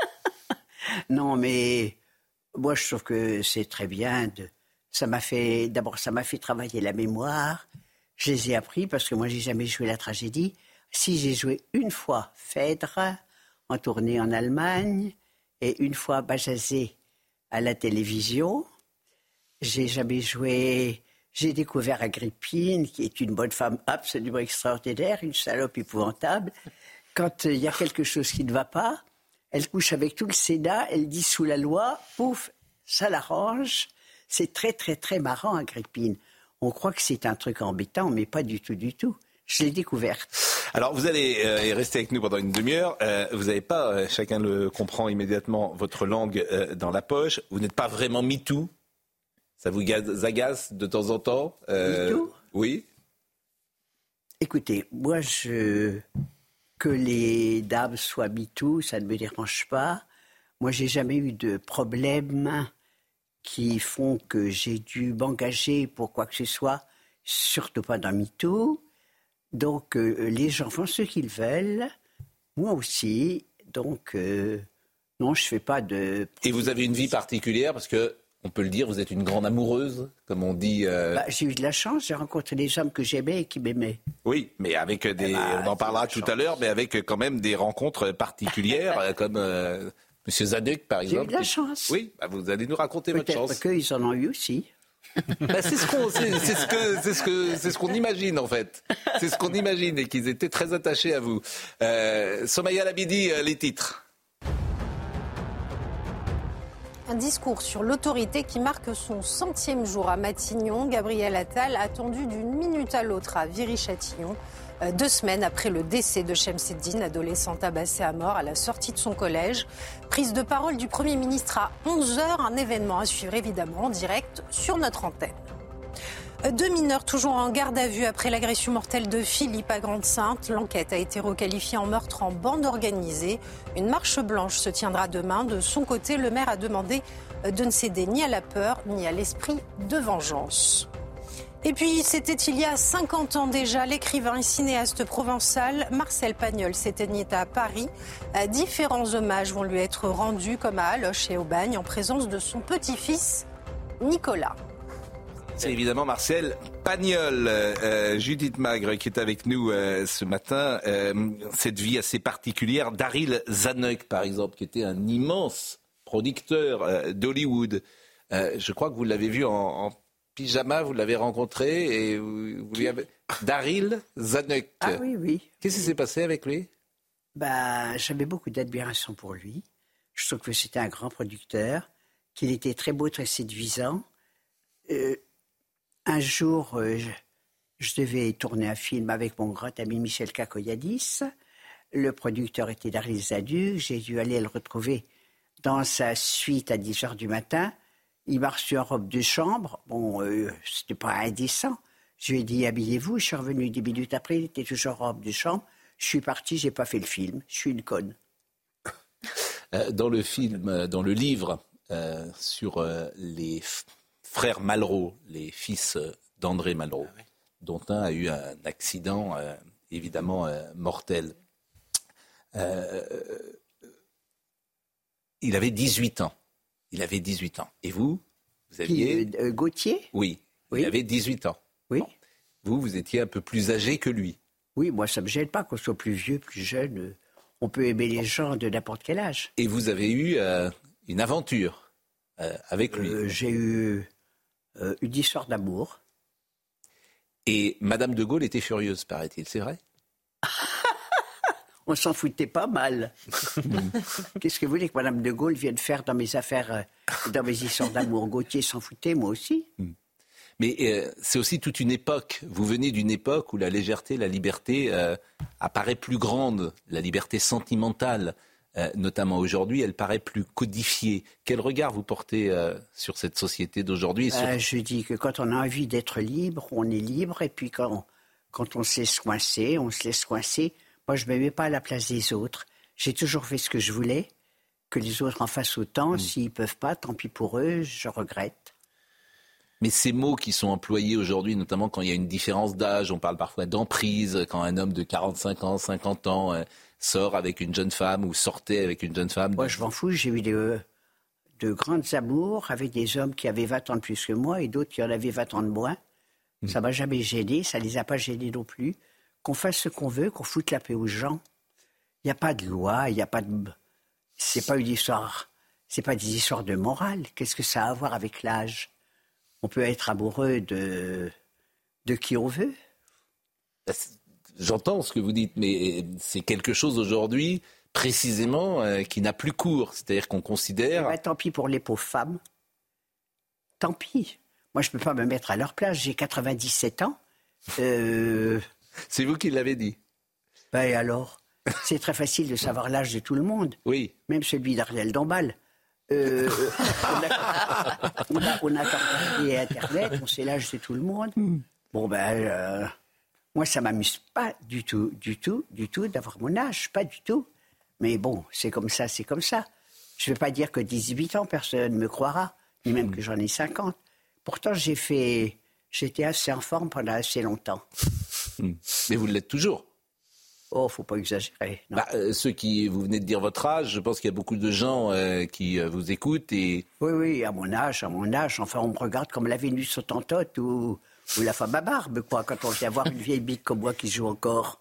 Non, mais moi, je trouve que c'est très bien. De... Ça m'a fait, d'abord, ça m'a fait travailler la mémoire. Je les ai appris parce que moi, j'ai jamais joué la tragédie. Si j'ai joué une fois Phèdre en tournée en Allemagne et une fois Bajazet à la télévision, j'ai jamais joué. J'ai découvert Agrippine, qui est une bonne femme absolument extraordinaire, une salope épouvantable. Quand il y a quelque chose qui ne va pas, elle couche avec tout le Sénat, elle dit sous la loi, pouf, ça l'arrange. C'est très, très, très marrant, Agrippine. On croit que c'est un truc embêtant, mais pas du tout, du tout. Je l'ai découverte. Alors, vous allez euh, rester avec nous pendant une demi-heure. Euh, vous n'avez pas, euh, chacun le comprend immédiatement, votre langue euh, dans la poche. Vous n'êtes pas vraiment MeToo. Ça vous agace de temps en temps euh, MeToo ? Oui. Écoutez, moi, je... que les dames soient MeToo, ça ne me dérange pas. Moi, j'ai jamais eu de problème qui font que j'ai dû m'engager pour quoi que ce soit, surtout pas dans MeToo. Donc, euh, les gens font ce qu'ils veulent, moi aussi. Donc, euh, non, je fais pas de... Et vous avez une vie particulière parce que, on peut le dire, vous êtes une grande amoureuse, comme on dit. Euh... Bah, j'ai eu de la chance, j'ai rencontré des hommes que j'aimais et qui m'aimaient. Oui, mais avec des... Eh bah, on en parlera tout à l'heure, mais avec quand même des rencontres particulières, comme euh, M. Zanuck, par exemple. J'ai eu de la chance. Oui, bah, vous allez nous raconter Peut-être votre chance. Peut-être qu'ils en ont eu aussi. Bah, c'est ce qu'on, c'est, c'est ce que, c'est ce que, c'est ce qu'on imagine en fait. C'est ce qu'on imagine et qu'ils étaient très attachés à vous. Euh, Somaya Labidi, les titres. Un discours sur l'autorité qui marque son centième jour à Matignon. Gabriel Attal attendu d'une minute à l'autre à Viry-Châtillon, deux semaines après le décès de Shemseddine, adolescent tabassé à mort à la sortie de son collège. Prise de parole du Premier ministre à onze heures, un événement à suivre évidemment en direct sur notre antenne. Deux mineurs toujours en garde à vue après l'agression mortelle de Philippe à Grande-Synthe. L'enquête a été requalifiée en meurtre en bande organisée. Une marche blanche se tiendra demain. De son côté, le maire a demandé de ne céder ni à la peur ni à l'esprit de vengeance. Et puis, c'était il y a cinquante ans déjà, l'écrivain et cinéaste provençal Marcel Pagnol s'éteignait à Paris. Différents hommages vont lui être rendus, comme à Aloche et au Bagne, en présence de son petit-fils Nicolas. C'est évidemment Marcel Pagnol, euh, Judith Magre qui est avec nous euh, ce matin. Euh, cette vie assez particulière, Daryl Zanuck par exemple, qui était un immense producteur euh, d'Hollywood. Euh, je crois que vous l'avez vu en, en pyjama, vous l'avez rencontré et vous, vous lui avez... Daryl Zanuck. Ah oui, oui. Qu'est-ce qui s'est passé avec lui ? Bah, j'avais beaucoup d'admiration pour lui. Je trouve que c'était un grand producteur, qu'il était très beau, très séduisant. Euh, Un jour, euh, je, je devais tourner un film avec mon grand ami Michel Kakoyadis. Le producteur était Daryl Zanuck. J'ai dû aller le retrouver dans sa suite à dix heures du matin. Il m'a reçu en robe de chambre. Bon, euh, c'était pas indécent. Je lui ai dit, habillez-vous. Je suis revenu dix minutes après. Il était toujours en robe de chambre. Je suis parti, j'ai pas fait le film. Je suis une conne. Dans le film, dans le livre euh, sur euh, les f- frères Malraux, les fils d'André Malraux, ah oui. dont un a eu un accident euh, évidemment euh, mortel. Euh, il avait dix-huit ans. Il avait dix-huit ans. Et vous, vous aviez... Qui, euh, Gauthier ? Oui, oui, il avait dix-huit ans. Oui. Bon. Vous, vous étiez un peu plus âgé que lui. Oui, moi, ça ne me gêne pas qu'on soit plus vieux, plus jeune. On peut aimer les gens de n'importe quel âge. Et vous avez eu euh, une aventure euh, avec lui. Euh, j'ai eu euh, une histoire d'amour. Et Madame de Gaulle était furieuse, paraît-il, c'est vrai ? On s'en foutait pas mal. Qu'est-ce que vous voulez que Madame de Gaulle vienne faire dans mes affaires, dans mes histoires d'amour ? Gauthier s'en foutait, moi aussi. Mais euh, c'est aussi toute une époque. Vous venez d'une époque où la légèreté, la liberté euh, apparaît plus grande. La liberté sentimentale, euh, notamment aujourd'hui, elle paraît plus codifiée. Quel regard vous portez euh, sur cette société d'aujourd'hui sur... euh, Je dis que quand on a envie d'être libre, on est libre. Et puis quand, quand on se laisse coincer, on se laisse coincer. Moi, je ne me mets pas à la place des autres. J'ai toujours fait ce que je voulais. Que les autres en fassent autant. Mmh. S'ils ne peuvent pas, tant pis pour eux, je regrette. Mais ces mots qui sont employés aujourd'hui, notamment quand il y a une différence d'âge, on parle parfois d'emprise, quand un homme de quarante-cinq ans, cinquante ans euh, sort avec une jeune femme ou sortait avec une jeune femme. Moi, je m'en fous. J'ai eu de, de grandes amours avec des hommes qui avaient vingt ans de plus que moi et d'autres qui en avaient vingt ans de moins. Mmh. Ça ne m'a jamais gêné, ça ne les a pas gênés non plus. Qu'on fasse ce qu'on veut, qu'on foute la paix aux gens. Il n'y a pas de loi, il n'y a pas de... C'est pas une histoire... C'est pas des histoires de morale. Qu'est-ce que ça a à voir avec l'âge ? On peut être amoureux de... de qui on veut. J'entends ce que vous dites, mais c'est quelque chose aujourd'hui, précisément, euh, qui n'a plus cours. C'est-à-dire qu'on considère... Eh ben, tant pis pour les pauvres femmes. Tant pis. Moi, je ne peux pas me mettre à leur place. J'ai quatre-vingt-dix-sept ans. Euh... C'est vous qui l'avez dit. Ben alors, c'est très facile de savoir l'âge de tout le monde. Oui. Même celui d'Ariel Dombal. Euh, on, a, on, a, on a regardé Internet, on sait l'âge de tout le monde. Bon ben, euh, moi ça m'amuse pas du tout, du tout, du tout d'avoir mon âge, pas du tout. Mais bon, c'est comme ça, c'est comme ça. Je ne vais pas dire que dix-huit ans, personne ne me croira, ni même que j'en ai cinquante. Pourtant, j'ai fait, j'étais assez en forme pendant assez longtemps. Mais vous l'êtes toujours. Oh, faut pas exagérer. Non. Bah, euh, ceux qui, vous venez de dire votre âge, je pense qu'il y a beaucoup de gens euh, qui euh, vous écoutent et... Oui, oui, à mon âge, à mon âge. Enfin, on me regarde comme la Vénus Hottentote ou, ou la femme à barbe, quoi, quand on vient voir une vieille bite comme moi qui joue encore.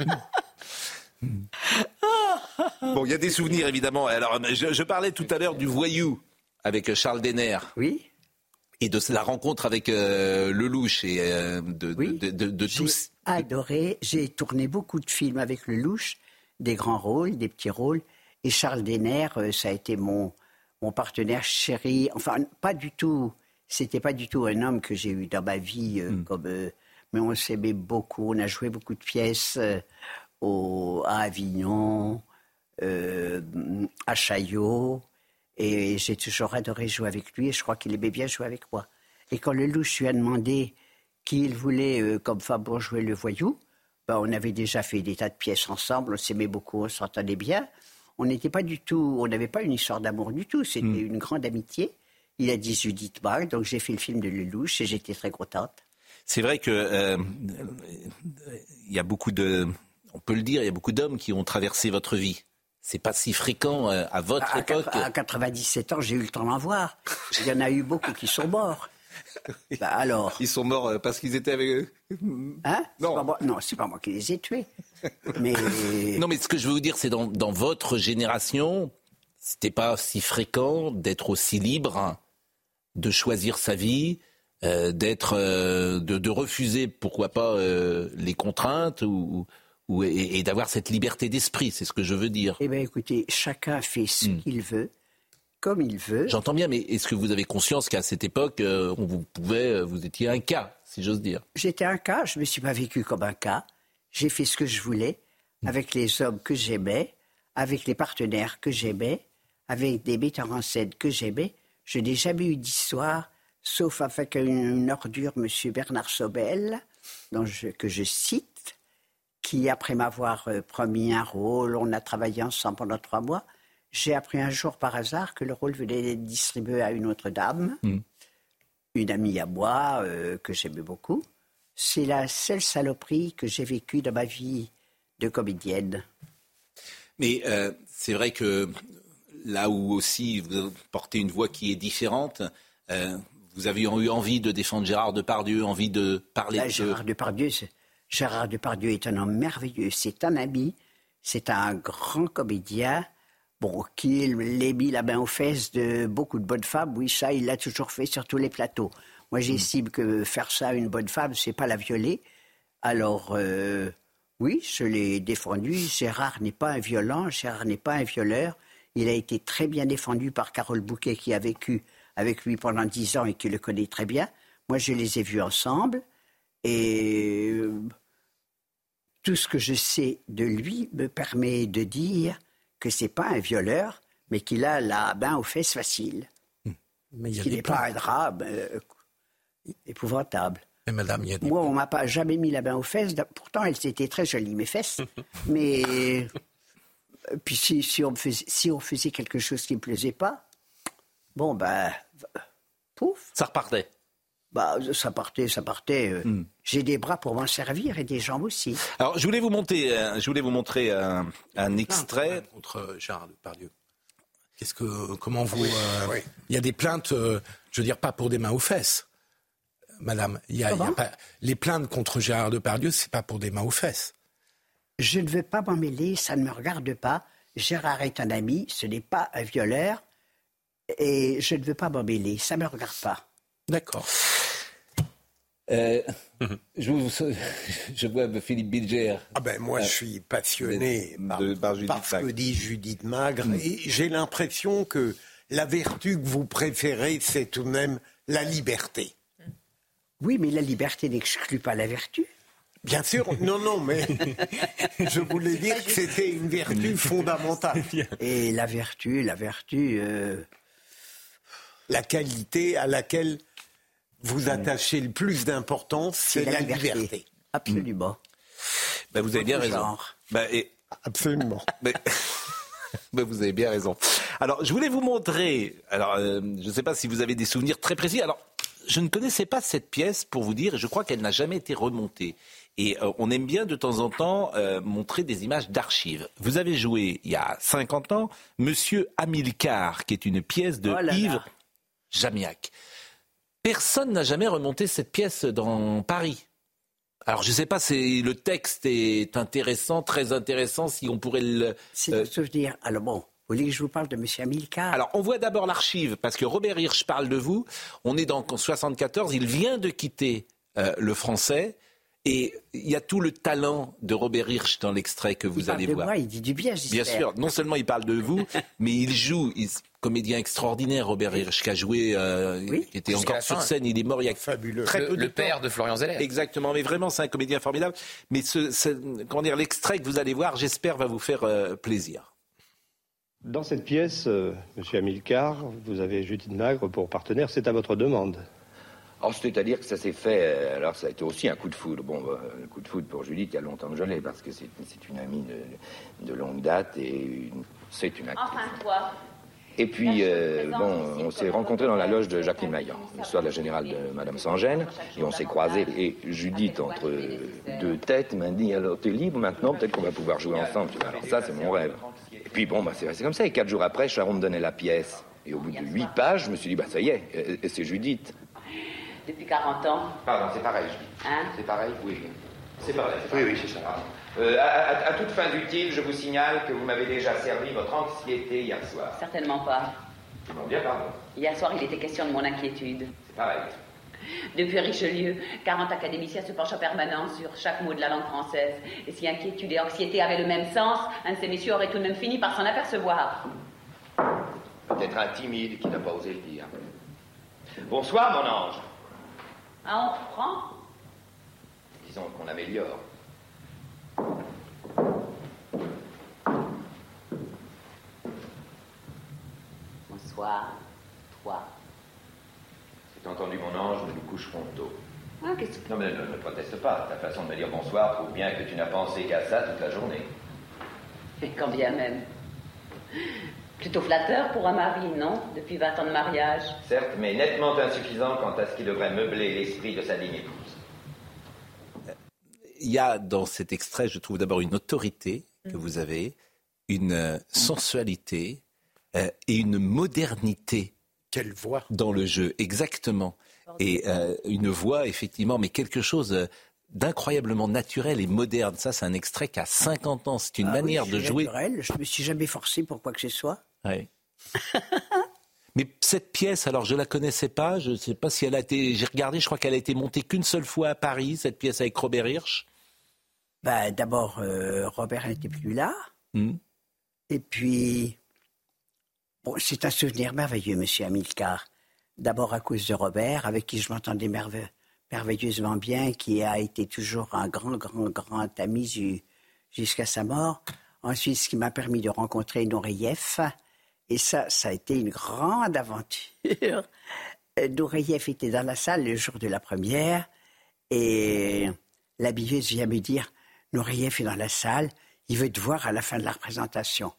Bon, il y a des souvenirs, évidemment. Alors, je, je parlais tout à l'heure du Voyou avec Charles Denner. Oui. Et de la rencontre avec euh, Lelouch et euh, de, oui. de, de, de j'ai tous. Adoré. J'ai tourné beaucoup de films avec Lelouch, des grands rôles, des petits rôles. Et Charles Denner, euh, ça a été mon, mon partenaire chéri. Enfin, pas du tout. C'était pas du tout un homme que j'ai eu dans ma vie. Euh, mm. comme, euh, mais on s'aimait beaucoup. On a joué beaucoup de pièces euh, au, à Avignon, euh, à Chaillot. Et j'ai toujours adoré jouer avec lui et je crois qu'il aimait bien jouer avec moi. Et quand Lelouch lui a demandé qui il voulait euh, comme femme pour jouer le Voyou, ben, on avait déjà fait des tas de pièces ensemble, on s'aimait beaucoup, on s'entendait bien. On n'était pas du tout, on n'avait pas une histoire d'amour du tout, c'était mmh. une grande amitié. Il a dit Judith Bach, donc j'ai fait le film de Lelouch et j'étais très contente. C'est vrai que euh, il y a beaucoup de, on peut le dire, il y a beaucoup d'hommes qui ont traversé votre vie. C'est pas si fréquent euh, à votre à, époque. À quatre-vingt-dix-sept ans, j'ai eu le temps d'en voir. Il y en a eu beaucoup qui sont morts. Bah alors. Ils sont morts parce qu'ils étaient avec eux. Hein Non. C'est pas moi, non, c'est pas moi qui les ai tués. Mais non, mais ce que je veux vous dire, c'est dans, dans votre génération, c'était pas si fréquent d'être aussi libre, de choisir sa vie, euh, d'être, euh, de, de refuser, pourquoi pas, euh, les contraintes ou. Et, et d'avoir cette liberté d'esprit, c'est ce que je veux dire. Eh bien, écoutez, chacun fait ce mmh. qu'il veut, comme il veut. J'entends bien, mais est-ce que vous avez conscience qu'à cette époque, euh, on vous pouvait, vous étiez un cas, si j'ose dire ? J'étais un cas, je ne me suis pas vécu comme un cas. J'ai fait ce que je voulais. avec les hommes que j'aimais, avec les partenaires que j'aimais, avec des metteurs en scène que j'aimais. Je n'ai jamais eu d'histoire, sauf avec une, une ordure, M. Bernard Sobel, dont je, que je cite, qui, après m'avoir euh, promis un rôle, on a travaillé ensemble pendant trois mois, j'ai appris un jour par hasard que le rôle venait d'être distribué à une autre dame, mmh. une amie à moi, euh, que j'aimais beaucoup. C'est la seule saloperie que j'ai vécue dans ma vie de comédienne. Mais euh, c'est vrai que là où aussi vous portez une voix qui est différente, euh, vous avez eu envie de défendre Gérard Depardieu, envie de parler là, de... Gérard Depardieu, c'est... Gérard Depardieu est un homme merveilleux, c'est un ami, c'est un grand comédien, bon, qui l'ait mis la main aux fesses de beaucoup de bonnes femmes, oui, ça, il l'a toujours fait sur tous les plateaux. Moi, j'estime mmh. que faire ça à une bonne femme, c'est pas la violer. Alors, euh, oui, je l'ai défendu. Gérard n'est pas un violent, Gérard n'est pas un violeur. Il a été très bien défendu par Carole Bouquet, qui a vécu avec lui pendant dix ans et qui le connaît très bien. Moi, je les ai vus ensemble. Et euh, tout ce que je sais de lui me permet de dire que c'est pas un violeur, mais qu'il a la main aux fesses facile. Mais qu'il n'est pas un drame euh, épouvantable. Mais madame, il y a des... Moi, on ne m'a pas jamais mis la main aux fesses. Pourtant, elles étaient très jolies, mes fesses. Mais puis si, si, on me faisait, si on faisait quelque chose qui ne me plaisait pas, bon, ben, pouf. Ça repartait. Bah, ça partait, ça partait. Euh, mm. J'ai des bras pour m'en servir et des jambes aussi. Alors, je voulais vous montrer, euh, je voulais vous montrer un, un extrait. Contre Gérard Depardieu. Qu'est-ce que, comment vous... Euh, oui. Il y a des plaintes, euh, je veux dire, pas pour des mains aux fesses, madame. Il y a, il y a pas, les plaintes contre Gérard Depardieu, c'est pas pour des mains aux fesses. Je ne veux pas m'en mêler, ça ne me regarde pas. Gérard est un ami, ce n'est pas un violeur. Et je ne veux pas m'en mêler, ça ne me regarde pas. D'accord. Euh, je, vous, je vois Philippe Bilger. Ah ben moi, euh, je suis passionné de, par, de, par, par ce que dit Judith Magre. Mmh. Et j'ai l'impression que la vertu que vous préférez, c'est tout de même la liberté. Oui, mais la liberté n'exclut pas la vertu. Bien sûr, non, non, mais je voulais dire que c'était une vertu fondamentale. Et la vertu, la vertu... Euh... La qualité à laquelle... vous attachez le plus d'importance, c'est, c'est la, la liberté. liberté. Absolument. Ben, vous avez bien raison. Ben, et... Absolument. Ben... ben, vous avez bien raison. Alors, je voulais vous montrer. Alors, euh, je ne sais pas si vous avez des souvenirs très précis. Alors, je ne connaissais pas cette pièce, pour vous dire, et je crois qu'elle n'a jamais été remontée. Et euh, on aime bien de temps en temps euh, montrer des images d'archives. Vous avez joué, il y a cinquante ans, Monsieur Hamilcar, qui est une pièce de oh Yves Jamiac. Personne n'a jamais remonté cette pièce dans Paris. Alors, je ne sais pas si le texte est intéressant, très intéressant, si on pourrait le... C'est euh... un souvenir. Alors bon, vous voulez que je vous parle de M. Hamilcar ? Alors, on voit d'abord l'archive, parce que Robert Hirsch parle de vous. On est dans soixante-quatorze, il vient de quitter euh, le français. Et il y a tout le talent de Robert Hirsch dans l'extrait que vous il allez parle de voir. Moi, il dit du bien, j'espère. Bien sûr, non seulement il parle de vous, mais il joue... Il... Comédien extraordinaire, Robert Hirsch, qui a joué, euh, oui. qui était Jusqu'à encore sur scène. Il est mort il y a fabuleux. Très le, peu de le temps. père de Florian Zeller. Exactement, mais vraiment, c'est un comédien formidable. Mais ce, ce, comment dire, l'extrait que vous allez voir, j'espère, va vous faire euh, plaisir. Dans cette pièce, euh, Monsieur Hamilcar, vous avez Judith Magre pour partenaire. C'est à votre demande. Alors, c'est-à-dire que ça s'est fait, alors ça a été aussi un coup de foudre. Bon, bah, un coup de foudre pour Judith, il y a longtemps que je l'ai, parce que c'est, c'est une amie de, de longue date et une, c'est une actrice. Enfin, toi. Et puis, euh, bon, on s'est rencontrés dans la loge de Jacqueline Maillan, l'histoire de la générale de Madame Sans-Gêne, et on s'est croisés. Et Judith, entre deux têtes, m'a dit, alors t'es libre maintenant, peut-être qu'on va pouvoir jouer ensemble. Tu vois. Alors ça, c'est mon rêve. Et puis, bon, bah, c'est resté comme ça. Et quatre jours après, Charon me donnait la pièce. Et au bout de huit pages, je me suis dit, bah ça y est, et c'est Judith. Depuis quarante ans. Pardon, c'est pareil, Judith. Hein ? C'est pareil, oui. C'est pareil. C'est pareil. Oui, oui, c'est ça. Euh, à, à, à toute fin utile, je vous signale que vous m'avez déjà servi votre anxiété hier soir. Certainement pas. Bon, bien, pardon. Hier soir, il était question de mon inquiétude. C'est pareil. Depuis Richelieu, quarante académiciens se penchent en permanence sur chaque mot de la langue française. Et si inquiétude et anxiété avaient le même sens, un de ces messieurs aurait tout de même fini par s'en apercevoir. Peut-être un timide qui n'a pas osé le dire. Bonsoir, mon ange. Ah, on reprend ? Disons qu'on améliore. coucherons tôt. Ah, qu'est-ce que... Non mais ne, ne proteste pas. Ta façon de me dire bonsoir prouve bien que tu n'as pensé qu'à ça toute la journée. Et quand bien même. Plutôt flatteur pour un mari, non? Depuis vingt ans de mariage. Certes, mais nettement insuffisant quant à ce qui devrait meubler l'esprit de sa digne épouse. Il y a dans cet extrait, je trouve d'abord une autorité que vous avez, une euh, sensualité euh, et une modernité. Quelle voix dans le jeu, exactement. Et euh, une voix, effectivement, mais quelque chose d'incroyablement naturel et moderne. Ça, c'est un extrait qui a cinquante ans. C'est une ah manière oui, de jouer. Naturel. Je ne me suis jamais forcé pour quoi que ce soit. Oui. Mais cette pièce, alors je la connaissais pas. Je ne sais pas si elle a été. J'ai regardé. Je crois qu'elle a été montée qu'une seule fois à Paris. Cette pièce avec Robert Hirsch. Ben, d'abord, euh, Robert n'était plus là. Mmh. Et puis, bon, c'est un souvenir merveilleux, Monsieur Amilcar. D'abord à cause de Robert, avec qui je m'entendais merve- merveilleusement bien, qui a été toujours un grand, grand, grand ami ju- jusqu'à sa mort. Ensuite, ce qui m'a permis de rencontrer Nureyev. Et ça, ça a été une grande aventure. Nureyev était dans la salle le jour de la première. Et l'habilleuse vient me dire, Nureyev est dans la salle, il veut te voir à la fin de la représentation.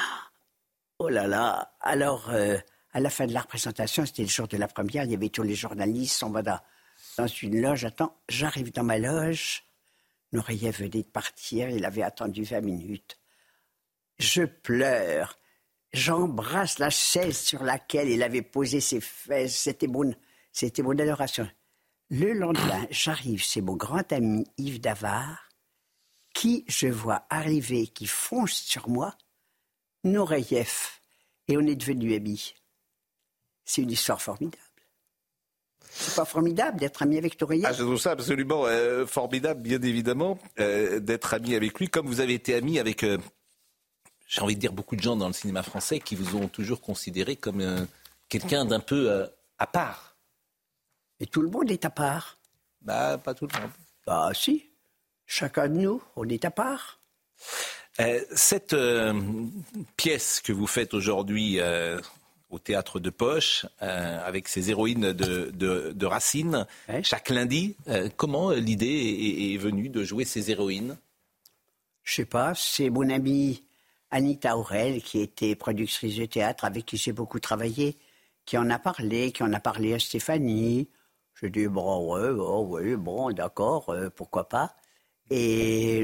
Oh là là. Alors, euh, à la fin de la représentation, c'était le jour de la première, il y avait tous les journalistes, on va dans, dans une loge. Attends, j'arrive dans ma loge. Nureyev venait de partir, il avait attendu vingt minutes. Je pleure. J'embrasse la chaise sur laquelle il avait posé ses fesses. C'était mon, c'était mon adoration. Le lendemain, j'arrive, c'est mon grand ami Yves Davard, qui je vois arriver, qui fonce sur moi, Nureyev, et on est devenus amis. C'est une histoire formidable. C'est pas formidable d'être ami avec Nureyev? Ah, je trouve ça absolument euh, formidable, bien évidemment, euh, d'être ami avec lui, comme vous avez été ami avec, euh, j'ai envie de dire, beaucoup de gens dans le cinéma français qui vous ont toujours considéré comme euh, quelqu'un d'un peu euh, à part. Et tout le monde est à part. Bah, pas tout le monde. Bah, si. Chacun de nous, on est à part. Euh, cette euh, pièce que vous faites aujourd'hui euh, au Théâtre de Poche, euh, avec ces héroïnes de, de, de Racine, ouais. chaque lundi, euh, comment l'idée est, est venue de jouer ces héroïnes? Je sais pas, c'est mon amie Anita Aurel, qui était productrice de théâtre, avec qui j'ai beaucoup travaillé, qui en a parlé, qui en a parlé à Stéphanie. J'ai dit, bon, ouais, oh, ouais, bon, d'accord, euh, pourquoi pas. Et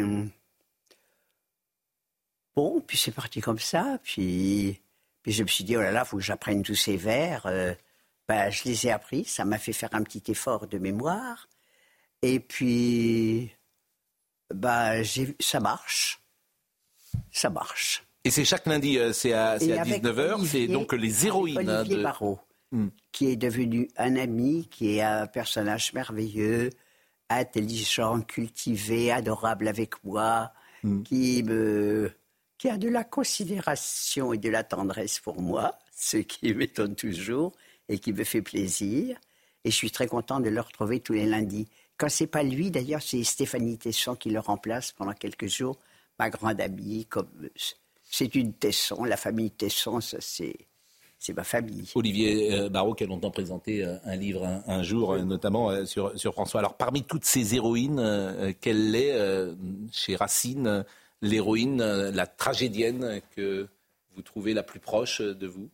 bon, puis c'est parti comme ça. Puis, puis je me suis dit, oh là là, il faut que j'apprenne tous ces vers. Euh, ben, je les ai appris, ça m'a fait faire un petit effort de mémoire. Et puis, ben, j'ai, ça marche. Ça marche. Et c'est chaque lundi, euh, c'est à, c'est à dix-neuf heures, Olivier, c'est donc les héroïnes. Olivier hein, de... Barrault, hmm. qui est devenu un ami, qui est un personnage merveilleux, intelligent, cultivé, adorable avec moi, mm. qui, me, qui a de la considération et de la tendresse pour moi, ce qui m'étonne toujours et qui me fait plaisir. Et je suis très content de le retrouver tous les lundis. Quand c'est pas lui, d'ailleurs, c'est Stéphanie Tesson qui le remplace pendant quelques jours, ma grande amie. Comme, c'est une Tesson, la famille Tesson, ça c'est... C'est ma famille. Olivier Barrault, qui a longtemps présenté un livre un, un jour, oui. notamment sur, sur François. Alors, parmi toutes ces héroïnes, quelle est, chez Racine, l'héroïne, la tragédienne que vous trouvez la plus proche de vous?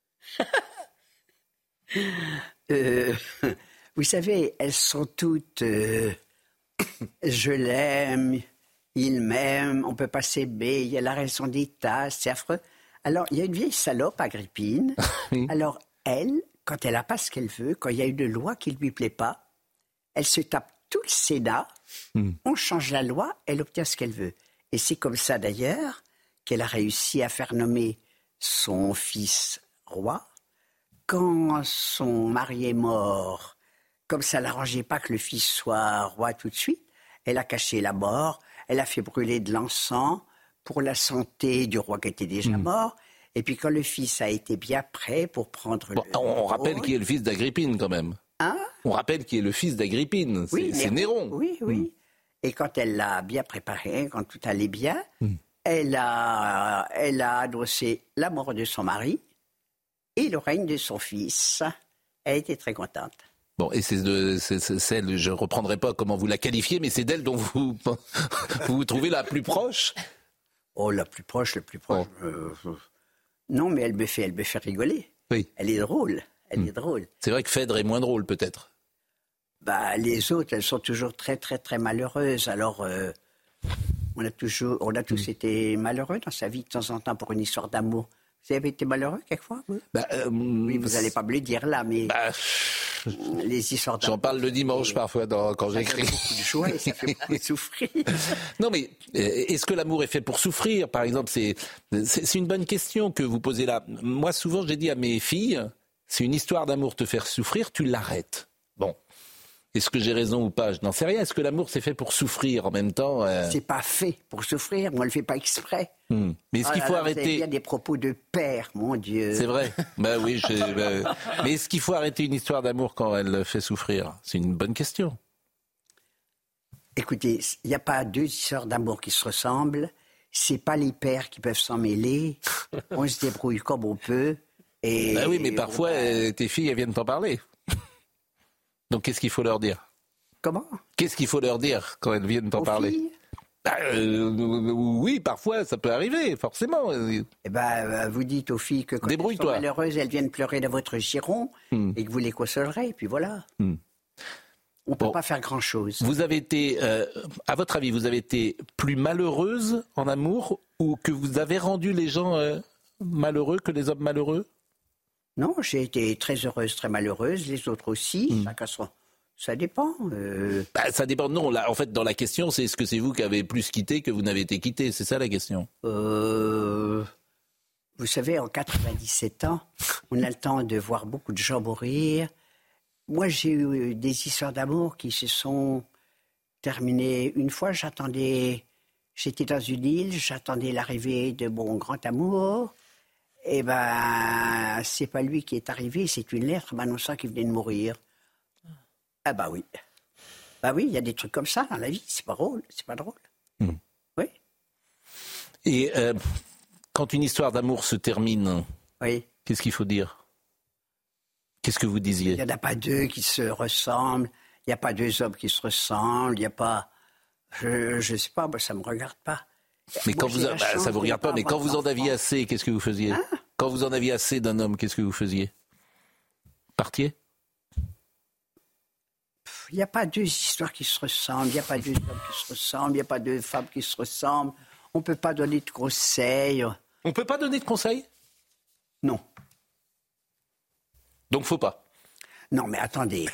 euh, Vous savez, elles sont toutes... Euh, je l'aime, il m'aime, on peut pas s'aimer, il y a la raison d'État, c'est affreux. Alors, il y a une vieille salope, Agrippine. Oui. Alors, elle, quand elle n'a pas ce qu'elle veut, quand il y a une loi qui ne lui plaît pas, elle se tape tout le Sénat, mm. on change la loi, elle obtient ce qu'elle veut. Et c'est comme ça, d'ailleurs, qu'elle a réussi à faire nommer son fils roi. Quand son mari est mort, comme ça ne l'arrangeait pas que le fils soit roi tout de suite, elle a caché la mort, elle a fait brûler de l'encens, pour la santé du roi qui était déjà mmh. mort. Et puis quand le fils a été bien prêt pour prendre bon, le... On, on rappelle qui est le fils d'Agrippine quand même. Hein? On rappelle qui est le fils d'Agrippine. C'est, oui, c'est Néron. Oui, oui. Mmh. Et quand elle l'a bien préparé, quand tout allait bien, mmh. elle, a, elle a annoncé la mort de son mari et le règne de son fils. Elle était très contente. Bon, et c'est, de, c'est, c'est celle, je ne reprendrai pas comment vous la qualifiez, mais c'est d'elle dont vous vous, vous trouvez la plus proche? Oh, la plus proche, la plus proche. Oh. Euh, non, mais elle me fait, elle me fait rigoler. Oui. Elle est drôle. Elle mmh. est drôle. C'est vrai que Phèdre est moins drôle, peut-être. Bah, les autres, elles sont toujours très, très, très malheureuses. Alors, euh, on a toujours, on a tous mmh. été malheureux dans sa vie de temps en temps pour une histoire d'amour. Vous avez été malheureux quelquefois? Oui, bah, euh, oui vous n'allez pas me le dire là, mais bah, les histoires d'amour. J'en parle le dimanche et parfois dans, quand ça j'écris. Ça fait beaucoup de joie et ça fait beaucoup de souffrir. Non, mais est-ce que l'amour est fait pour souffrir? Par exemple, c'est, c'est, c'est une bonne question que vous posez là. Moi, souvent, j'ai dit à mes filles, si une histoire d'amour te fait souffrir, tu l'arrêtes. Bon. Est-ce que j'ai raison ou pas? Je n'en sais rien. Est-ce que l'amour, c'est fait pour souffrir en même temps? euh... C'est pas fait pour souffrir. Moi, on ne le fait pas exprès. Hmm. Mais est-ce oh qu'il faut là, arrêter... Il y a des propos de père, mon Dieu. C'est vrai. Bah oui. Je... bah... Mais est-ce qu'il faut arrêter une histoire d'amour quand elle fait souffrir? C'est une bonne question. Écoutez, il n'y a pas deux histoires d'amour qui se ressemblent. C'est pas les pères qui peuvent s'en mêler. On se débrouille comme on peut. Et... Bah oui, mais parfois, on... tes filles, elles viennent t'en parler. Donc, qu'est-ce qu'il faut leur dire? Comment? Qu'est-ce qu'il faut leur dire quand elles viennent t'en Aux parler? filles bah, euh, Oui, parfois, ça peut arriver, forcément. Eh ben, vous dites aux filles que quand elles sont malheureuses, elles viennent pleurer dans votre giron hmm. et que vous les consolerez, et puis voilà. Hmm. On ne peut bon. pas faire grand-chose. Vous avez été, euh, à votre avis, vous avez été plus malheureuse en amour ou que vous avez rendu les gens euh, malheureux que les hommes malheureux? Non, j'ai été très heureuse, très malheureuse, les autres aussi, mmh. chacun son... Ça dépend. Euh... Bah, ça dépend, non, là, en fait, dans la question, c'est est-ce que c'est vous qui avez plus quitté que vous n'avez été quitté? C'est ça la question. Euh... Vous savez, en quatre-vingt-dix-sept ans, on a le temps de voir beaucoup de gens mourir. Moi, j'ai eu des histoires d'amour qui se sont terminées. Une fois, j'attendais... J'étais dans une île, j'attendais l'arrivée de mon grand amour. Eh ben, c'est pas lui qui est arrivé, c'est une lettre m'annonçant qu'il venait de mourir. Ah bah oui. Bah oui, il y a des trucs comme ça dans la vie, c'est pas drôle, c'est pas drôle. Mmh. Oui. Et euh, quand une histoire d'amour se termine, oui. Qu'est-ce qu'il faut dire? Qu'est-ce que vous disiez? Il n'y en a pas deux qui se ressemblent, il n'y a pas deux hommes qui se ressemblent, il n'y a pas... Je, je sais pas, moi, ça me regarde pas. Mais moi, quand vous, a... bah, ça vous regarde pas, mais quand vous en aviez assez, qu'est-ce que vous faisiez? Hein? Quand vous en aviez assez d'un homme, qu'est-ce que vous faisiez? Partiez? Il n'y a pas deux histoires qui se ressemblent, il n'y a pas deux hommes qui se ressemblent, il n'y a pas deux femmes qui se ressemblent. On ne peut pas donner de conseils. On ne peut pas donner de conseils? Non. Donc faut pas? Non, mais attendez.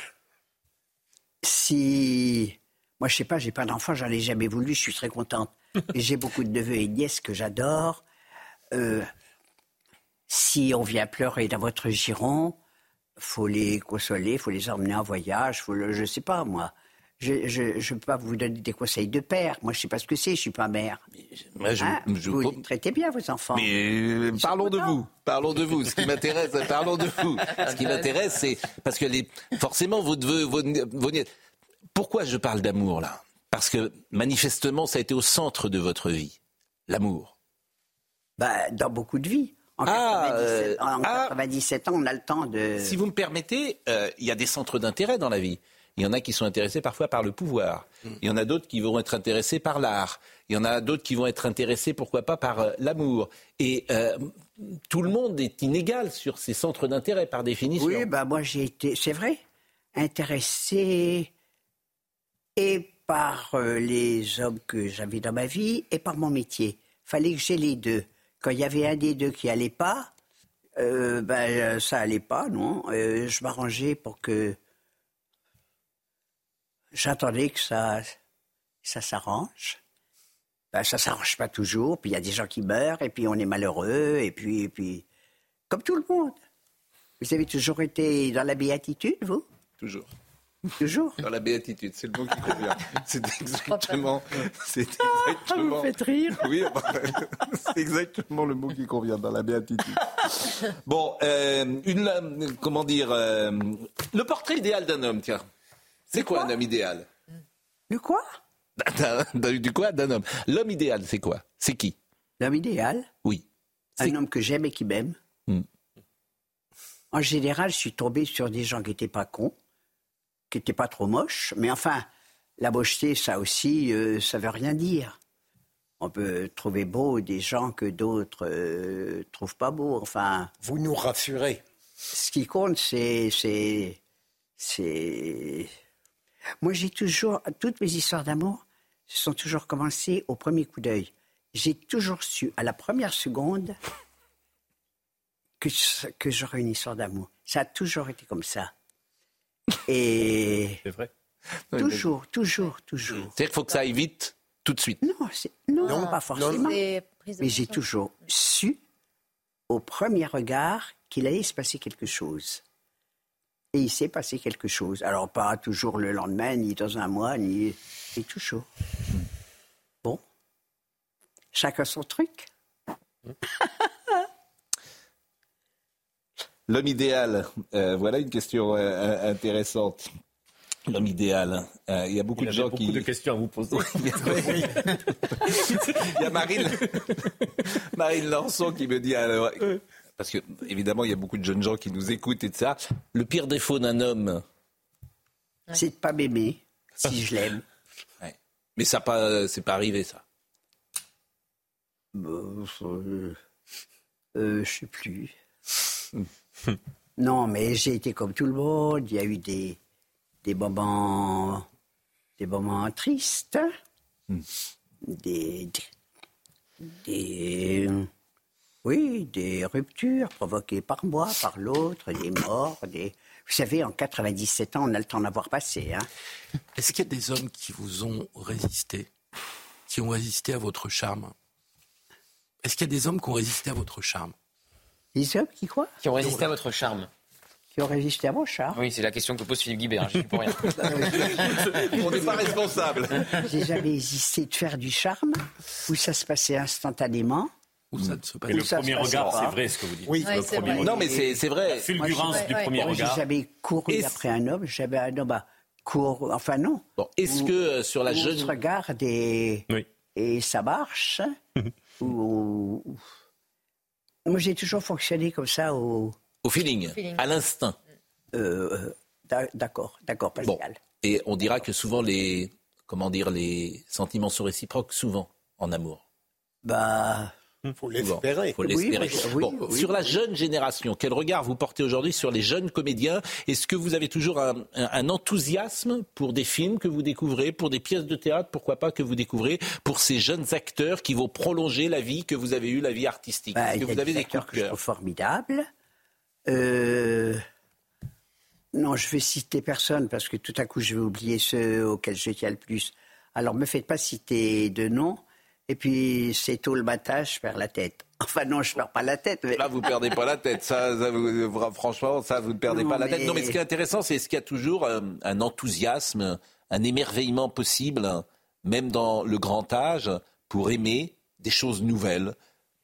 Si... Moi, je sais pas, j'ai pas d'enfant, j'en ai jamais voulu, je suis très contente. Et j'ai beaucoup de neveux et nièces que j'adore. Euh, si on vient pleurer dans votre giron, faut les consoler, faut les emmener en voyage, faut le, je sais pas moi. Je je je peux pas vous donner des conseils de père. Moi, je sais pas ce que c'est, je suis pas mère. Moi, je, hein je, vous je... les traitez bien vos enfants. Mais parlons de vous, parlons de vous. Ce qui m'intéresse, parlons de vous. Ce qui m'intéresse, c'est parce que les forcément vos neveux, vos, vos nièces. Pourquoi je parle d'amour, là? Parce que, manifestement, ça a été au centre de votre vie. L'amour. Bah, dans beaucoup de vies. En, ah, quatre-vingt-dix-sept, euh, en ah, quatre-vingt-dix-sept ans, on a le temps de... Si vous me permettez, il euh, y a des centres d'intérêt dans la vie. Il y en a qui sont intéressés parfois par le pouvoir. Il y en a d'autres qui vont être intéressés par l'art. Il y en a d'autres qui vont être intéressés, pourquoi pas, par euh, l'amour. Et euh, tout le monde est inégal sur ces centres d'intérêt, par définition. Oui, bah, moi, j'ai été, c'est vrai, intéressé... et par euh, les hommes que j'avais dans ma vie et par mon métier. Fallait que j'ai les deux. Quand il y avait un des deux qui allait pas, euh, ben ça allait pas, non. Euh, je m'arrangeais pour que j'attendais que ça ça s'arrange. Ben ça s'arrange pas toujours. Puis il y a des gens qui meurent et puis on est malheureux et puis et puis comme tout le monde. Vous avez toujours été dans la béatitude, vous? Toujours. Toujours. Dans la béatitude, c'est le mot qui convient. C'est exactement. C'est exactement. Ah, vous me faites rire. Oui, c'est exactement le mot qui convient dans la béatitude. Bon, euh, une, comment dire, euh, le portrait idéal d'un homme, tiens. C'est quoi, quoi un homme idéal? Du quoi? Du quoi d'un homme? L'homme idéal, c'est quoi? C'est qui? L'homme idéal? Oui. C'est... Un homme que j'aime et qui m'aime. Hmm. En général, je suis tombé sur des gens qui n'étaient pas cons. qui n'était pas trop moche. Mais enfin, la mocheté, ça aussi, euh, ça ne veut rien dire. On peut trouver beau des gens que d'autres ne euh, trouvent pas beaux. Enfin, vous nous rassurez. Ce qui compte, c'est, c'est, c'est... Moi, j'ai toujours... Toutes mes histoires d'amour se sont toujours commencées au premier coup d'œil. J'ai toujours su, à la première seconde, que, que j'aurais une histoire d'amour. Ça a toujours été comme ça. Et... C'est vrai. Toujours, toujours, toujours. C'est-à-dire qu'il faut que ça aille vite, tout de suite. Non, c'est, non, non pas forcément. C'est Mais j'ai toujours su, au premier regard, qu'il allait se passer quelque chose. Et il s'est passé quelque chose. Alors, pas toujours le lendemain, ni dans un mois, ni... Mais toujours. Bon. Chacun son truc. L'homme idéal, euh, voilà une question euh, intéressante. L'homme idéal, euh, il y a beaucoup il de gens beaucoup qui... beaucoup de questions à vous poser. il y a Marine, Marine Lançon qui me dit... Alors, parce que, évidemment, il y a beaucoup de jeunes gens qui nous écoutent et de ça. Le pire défaut d'un homme... C'est de ne pas m'aimer, si je l'aime. Ouais. Mais ça pas, c'est pas arrivé, ça. Bon, euh, euh, je sais plus. Non, mais j'ai été comme tout le monde. Il y a eu des, des moments, des moments tristes, mm. des, des, des, oui, des ruptures provoquées par moi, par l'autre, des morts, des. Vous savez, en quatre-vingt-dix-sept ans, on a le temps d'avoir passé. Hein. Est-ce qu'il y a des hommes qui vous ont résisté, qui ont résisté à votre charme? Est-ce qu'il y a des hommes qui ont résisté à votre charme? Des hommes qui quoi? Qui ont résisté à votre charme. Qui ont résisté à mon charme? Oui, c'est la question que pose Philippe Guibert, hein, je suis pour rien. On n'est pas responsable. J'ai jamais hésité de faire du charme, où ça se passait instantanément. Où ça ne se passe Mais le premier regard, c'est vrai ce que vous dites. Oui, le ouais, premier regard. Non, mais c'est, c'est vrai. La fulgurance moi, du ouais, premier moi, regard. J'ai jamais couru Et après un homme, j'avais un homme à couru, enfin non. Bon, est-ce que euh, sur la on jeune... se regarde et, oui. et ça marche ou, ou... Moi, j'ai toujours fonctionné comme ça au... Au feeling, Au feeling. à l'instinct. Euh, d'accord, d'accord, Pascal. Bon. Et on dira que souvent les, comment dire, les sentiments sont réciproques, souvent, en amour. Bah... Faut l'espérer. Il faut l'espérer. Oui, oui, bon, oui, sur oui. la jeune génération, quel regard vous portez aujourd'hui sur les jeunes comédiens? Est-ce que vous avez toujours un, un, un enthousiasme pour des films que vous découvrez, pour des pièces de théâtre, pourquoi pas, que vous découvrez, pour ces jeunes acteurs qui vont prolonger la vie que vous avez eue, la vie artistique? Bah, Est-ce que vous avez des coups de que je cœur? trouve formidables. Euh... Non, je vais citer personne parce que tout à coup, je vais oublier ceux auxquels je tiens le plus. Alors, me faites pas citer de noms. Et puis, c'est tôt le matin, je perds la tête. Enfin, non, je perds pas la tête. Mais... Là, vous perdez pas la tête. Ça, ça vous, franchement, ça, vous ne perdez non, pas la mais... tête. Non, mais ce qui est intéressant, c'est est-ce qu'il y a toujours un, un enthousiasme, un émerveillement possible, même dans le grand âge, pour aimer des choses nouvelles?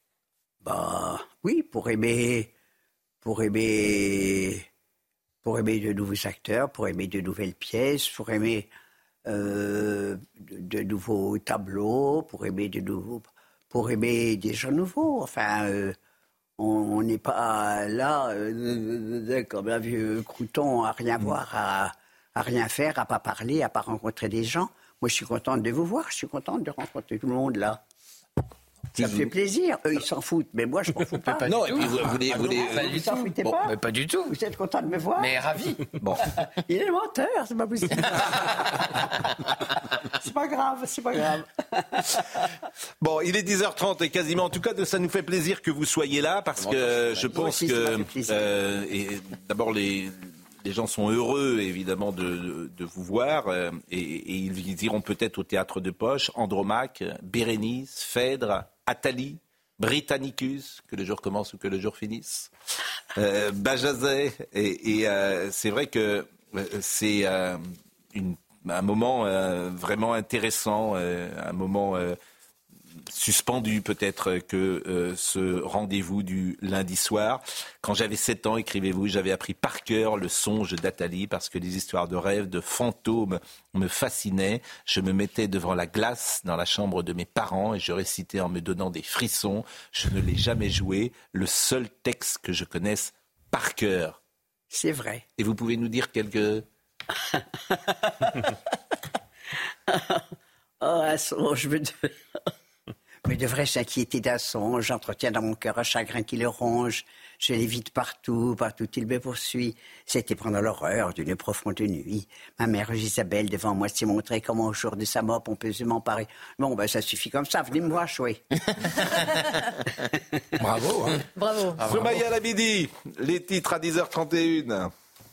Bah, oui, pour aimer, pour aimer, pour aimer de nouveaux acteurs, pour aimer de nouvelles pièces, pour aimer euh, de, de nouveaux tableaux, pour aimer de nouveaux, pour aimer des gens nouveaux. Enfin, euh, on n'est pas là euh, comme un vieux crouton à rien voir, à, à rien faire, à pas parler, à pas rencontrer des gens. Moi, je suis contente de vous voir, je suis contente de rencontrer tout le monde là. Ça me fait plaisir. Eux, ils s'en foutent, mais moi, je m'en fous pas. pas non, du et puis vous, vous, les, vous les... Pas du vous s'en tout. foutez Bon, pas mais pas du tout. Vous êtes content de me voir? Mais ravi. Bon. Il est menteur, c'est pas possible. C'est pas grave, c'est pas grave. Bon, il est dix heures trente et quasiment, en tout cas, ça nous fait plaisir que vous soyez là parce que je pense que, euh, et d'abord, les, les gens sont heureux, évidemment, de, de, de vous voir euh, et, et ils iront peut-être au Théâtre de Poche, Andromaque, Bérénice, Phèdre, Athalie, Britannicus, que le jour commence ou que le jour finisse, euh, Bajazet, et, et euh, c'est vrai que euh, c'est euh, une, un moment euh, vraiment intéressant, euh, un moment euh, suspendu peut-être que euh, ce rendez-vous du lundi soir. Quand j'avais sept ans, écrivez-vous, j'avais appris par cœur le songe d'Athalie parce que les histoires de rêves, de fantômes me fascinaient. Je me mettais devant la glace dans la chambre de mes parents et je récitais en me donnant des frissons. Je ne l'ai jamais joué, le seul texte que je connaisse par cœur. C'est vrai. Et vous pouvez nous dire quelques Oh, un songe, me, de... me devrais s'inquiéter d'un songe. J'entretiens dans mon cœur un chagrin qui le ronge. Je l'évite partout, partout il me poursuit. C'était pendant l'horreur d'une profonde nuit. Ma mère Isabelle devant moi s'est montrée comment au jour de sa mort pompeusement parée. Bon, ben ça suffit comme ça, venez me voir jouer. Bravo. Hein. Bravo. Ah, Soumaïa Labidi, les titres à dix heures trente et une.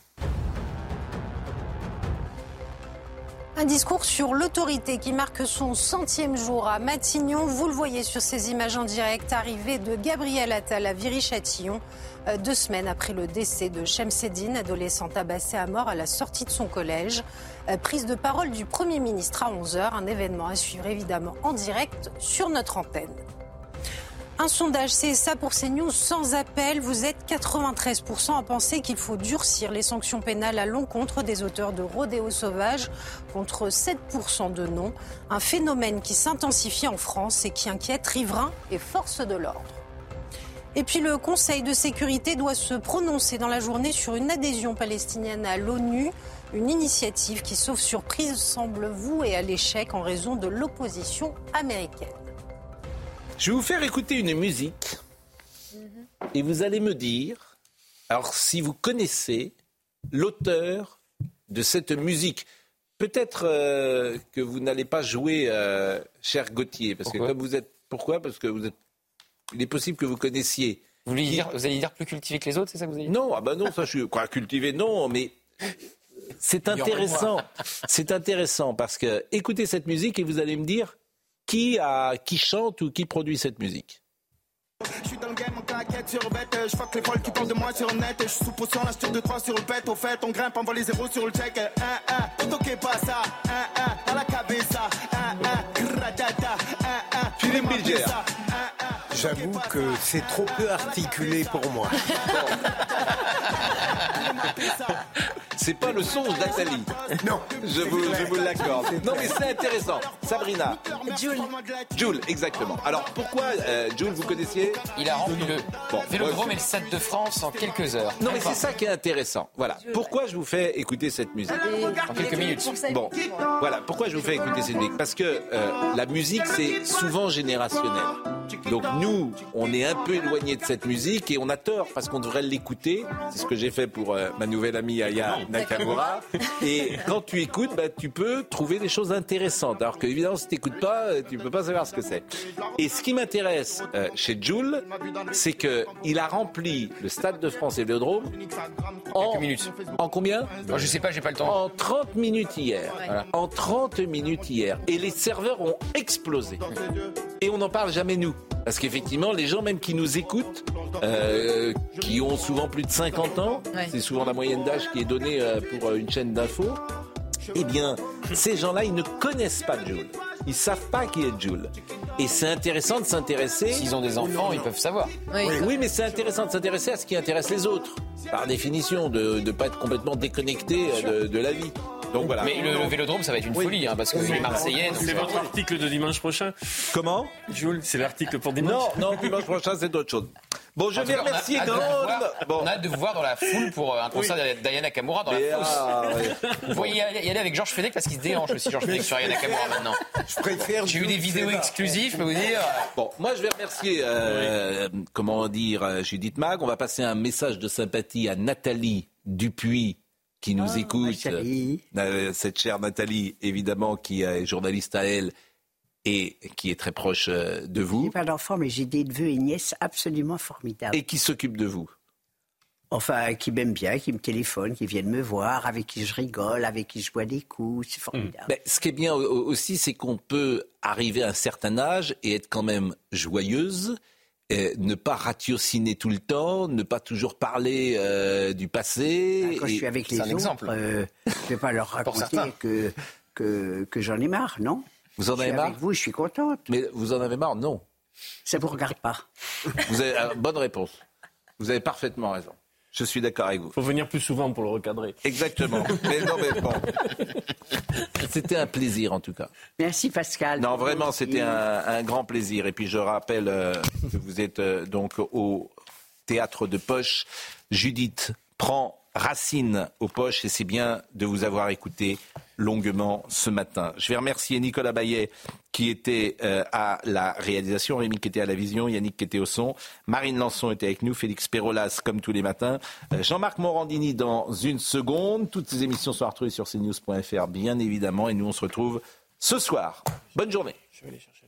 Un discours sur l'autorité qui marque son centième jour à Matignon. Vous le voyez sur ces images en direct, arrivée de Gabriel Attal à Viry-Châtillon, deux semaines après le décès de Chemseddine, adolescent tabassé à mort à la sortie de son collège. Prise de parole du Premier ministre à onze heures, un événement à suivre évidemment en direct sur notre antenne. Un sondage C S A pour CNews sans appel. Vous êtes quatre-vingt-treize pour cent à penser qu'il faut durcir les sanctions pénales à l'encontre des auteurs de rodéos sauvages, contre sept pour cent de non. Un phénomène qui s'intensifie en France et qui inquiète riverains et forces de l'ordre. Et puis le Conseil de sécurité doit se prononcer dans la journée sur une adhésion palestinienne à l'ONU. Une initiative qui, sauf surprise, semble vouée à l'échec en raison de l'opposition américaine. Je vais vous faire écouter une musique et vous allez me dire, alors si vous connaissez l'auteur de cette musique. Peut-être euh, que vous n'allez pas jouer, euh, cher Gauthier, parce pourquoi que comme vous êtes, pourquoi Parce que vous êtes, il est possible que vous connaissiez. Vous, qui... dire, vous allez dire plus cultivé que les autres, c'est ça que vous allez dire? Non, ah bah non, ça je suis quoi cultivé, non, mais c'est intéressant, c'est intéressant parce que écoutez cette musique et vous allez me dire. Qui, a, qui chante ou qui produit cette musique? Je suis dans le game, on t'inquiète sur bête. Je fuck les folles qui parlent de moi sur le net. Je suis sous potion, là je tire deux trois sur le pet. Au fait, on grimpe, envoie les zéros sur le check. Un, un, on toque pas ça. Un, un, à la cabeza. Un, un, gradata. Un, un, Philippe Bilger. J'avoue que c'est trop peu articulé pour moi. C'est pas le songe d'Athalie. Non. Je vous, je vous l'accorde. Non, mais c'est intéressant. Sabrina. Jules. Jules, exactement. Alors, pourquoi, euh, Jules, vous connaissiez? Il a rempli le bon, Vélodrome et le Stade de France en quelques heures. Non, mais c'est ça qui est intéressant. Voilà. Pourquoi je vous fais écouter cette musique? En quelques minutes. Bon, voilà. Pourquoi je vous fais écouter cette musique? Parce que euh, la musique, c'est souvent générationnel. Donc nous, on est un peu éloigné de cette musique et on a tort parce qu'on devrait l'écouter. C'est ce que j'ai fait pour euh, ma nouvelle amie Aya Nakamura. Et quand tu écoutes, bah, tu peux trouver des choses intéressantes. Alors que évidemment, si tu n'écoutes pas, tu ne peux pas savoir ce que c'est. Et ce qui m'intéresse euh, chez Jules, c'est qu'il a rempli le Stade de France et le Vélodrome en quelques minutes. En combien? oh, Je sais pas, j'ai pas le temps. En trente minutes hier. Voilà. En trente minutes hier. Et les serveurs ont explosé. Et on n'en parle jamais nous. Parce qu'effectivement, les gens même qui nous écoutent, euh, qui ont souvent plus de cinquante ans, ouais. C'est souvent la moyenne d'âge qui est donnée euh, pour euh, une chaîne d'infos, eh bien, ces gens-là, ils ne connaissent pas Jules. Ils ne savent pas qui est Jules. Et c'est intéressant de s'intéresser... S'ils ont des enfants, ils peuvent savoir. Oui, oui, mais c'est intéressant de s'intéresser à ce qui intéresse les autres. Par définition, de ne pas être complètement déconnecté de, de la vie. Donc voilà. Mais le, le Vélodrome, ça va être une oui. folie, hein, parce que les Marseillais... C'est votre va... article de dimanche prochain. Comment? Jules, c'est l'article pour dimanche. Non, non, dimanche prochain, c'est autre chose. Bon, je vais remercier Grande. Bon. On a hâte de vous voir dans la foule pour un concert oui. d'Aya Nakamura dans Mais la fosse. Ah, ouais. Vous pouvez y aller, y aller avec Georges Fenech parce qu'il se déhanche aussi, Georges Fenech sur Aya Nakamura maintenant. Je préfère. J'ai eu des vidéos exclusives, je peux vous dire. Bon, moi je vais remercier, euh, oui. comment dire, Judith Mag. On va passer un message de sympathie à Nathalie Dupuis qui nous oh, écoute. Euh, cette chère Nathalie, évidemment, qui est journaliste à elle. Et qui est très proche de vous. Je n'ai pas d'enfant, mais j'ai des neveux et nièces absolument formidables. Et qui s'occupent de vous? Enfin, qui m'aiment bien, qui me téléphonent, qui viennent me voir, avec qui je rigole, avec qui je bois des coups, c'est formidable. Mais ce qui est bien aussi, c'est qu'on peut arriver à un certain âge et être quand même joyeuse, et ne pas ratiociner tout le temps, ne pas toujours parler euh, du passé. Ben, quand et... je suis avec les autres, euh, je ne vais pas leur raconter que, que, que j'en ai marre, non? Vous en avez marre? Avec vous, je suis contente. Mais vous en avez marre? Non. Ça ne vous regarde pas. Vous avez euh, bonne réponse. Vous avez parfaitement raison. Je suis d'accord avec vous. Il faut venir plus souvent pour le recadrer. Exactement. Mais non, mais bon. C'était un plaisir, en tout cas. Merci, Pascal. Non, vraiment, c'était un, un grand plaisir. Et puis, je rappelle euh, que vous êtes euh, donc au Théâtre de Poche. Judith prend racines aux poches et c'est bien de vous avoir écouté longuement ce matin. Je vais remercier Nicolas Baillet qui était euh, à la réalisation, Rémi qui était à la vision, Yannick qui était au son, Marine Lançon était avec nous, Félix Pérolas comme tous les matins, euh, Jean-Marc Morandini dans une seconde. Toutes ces émissions sont retrouvées sur c news point f r bien évidemment et nous on se retrouve ce soir. Bonne journée. Je vais aller chercher.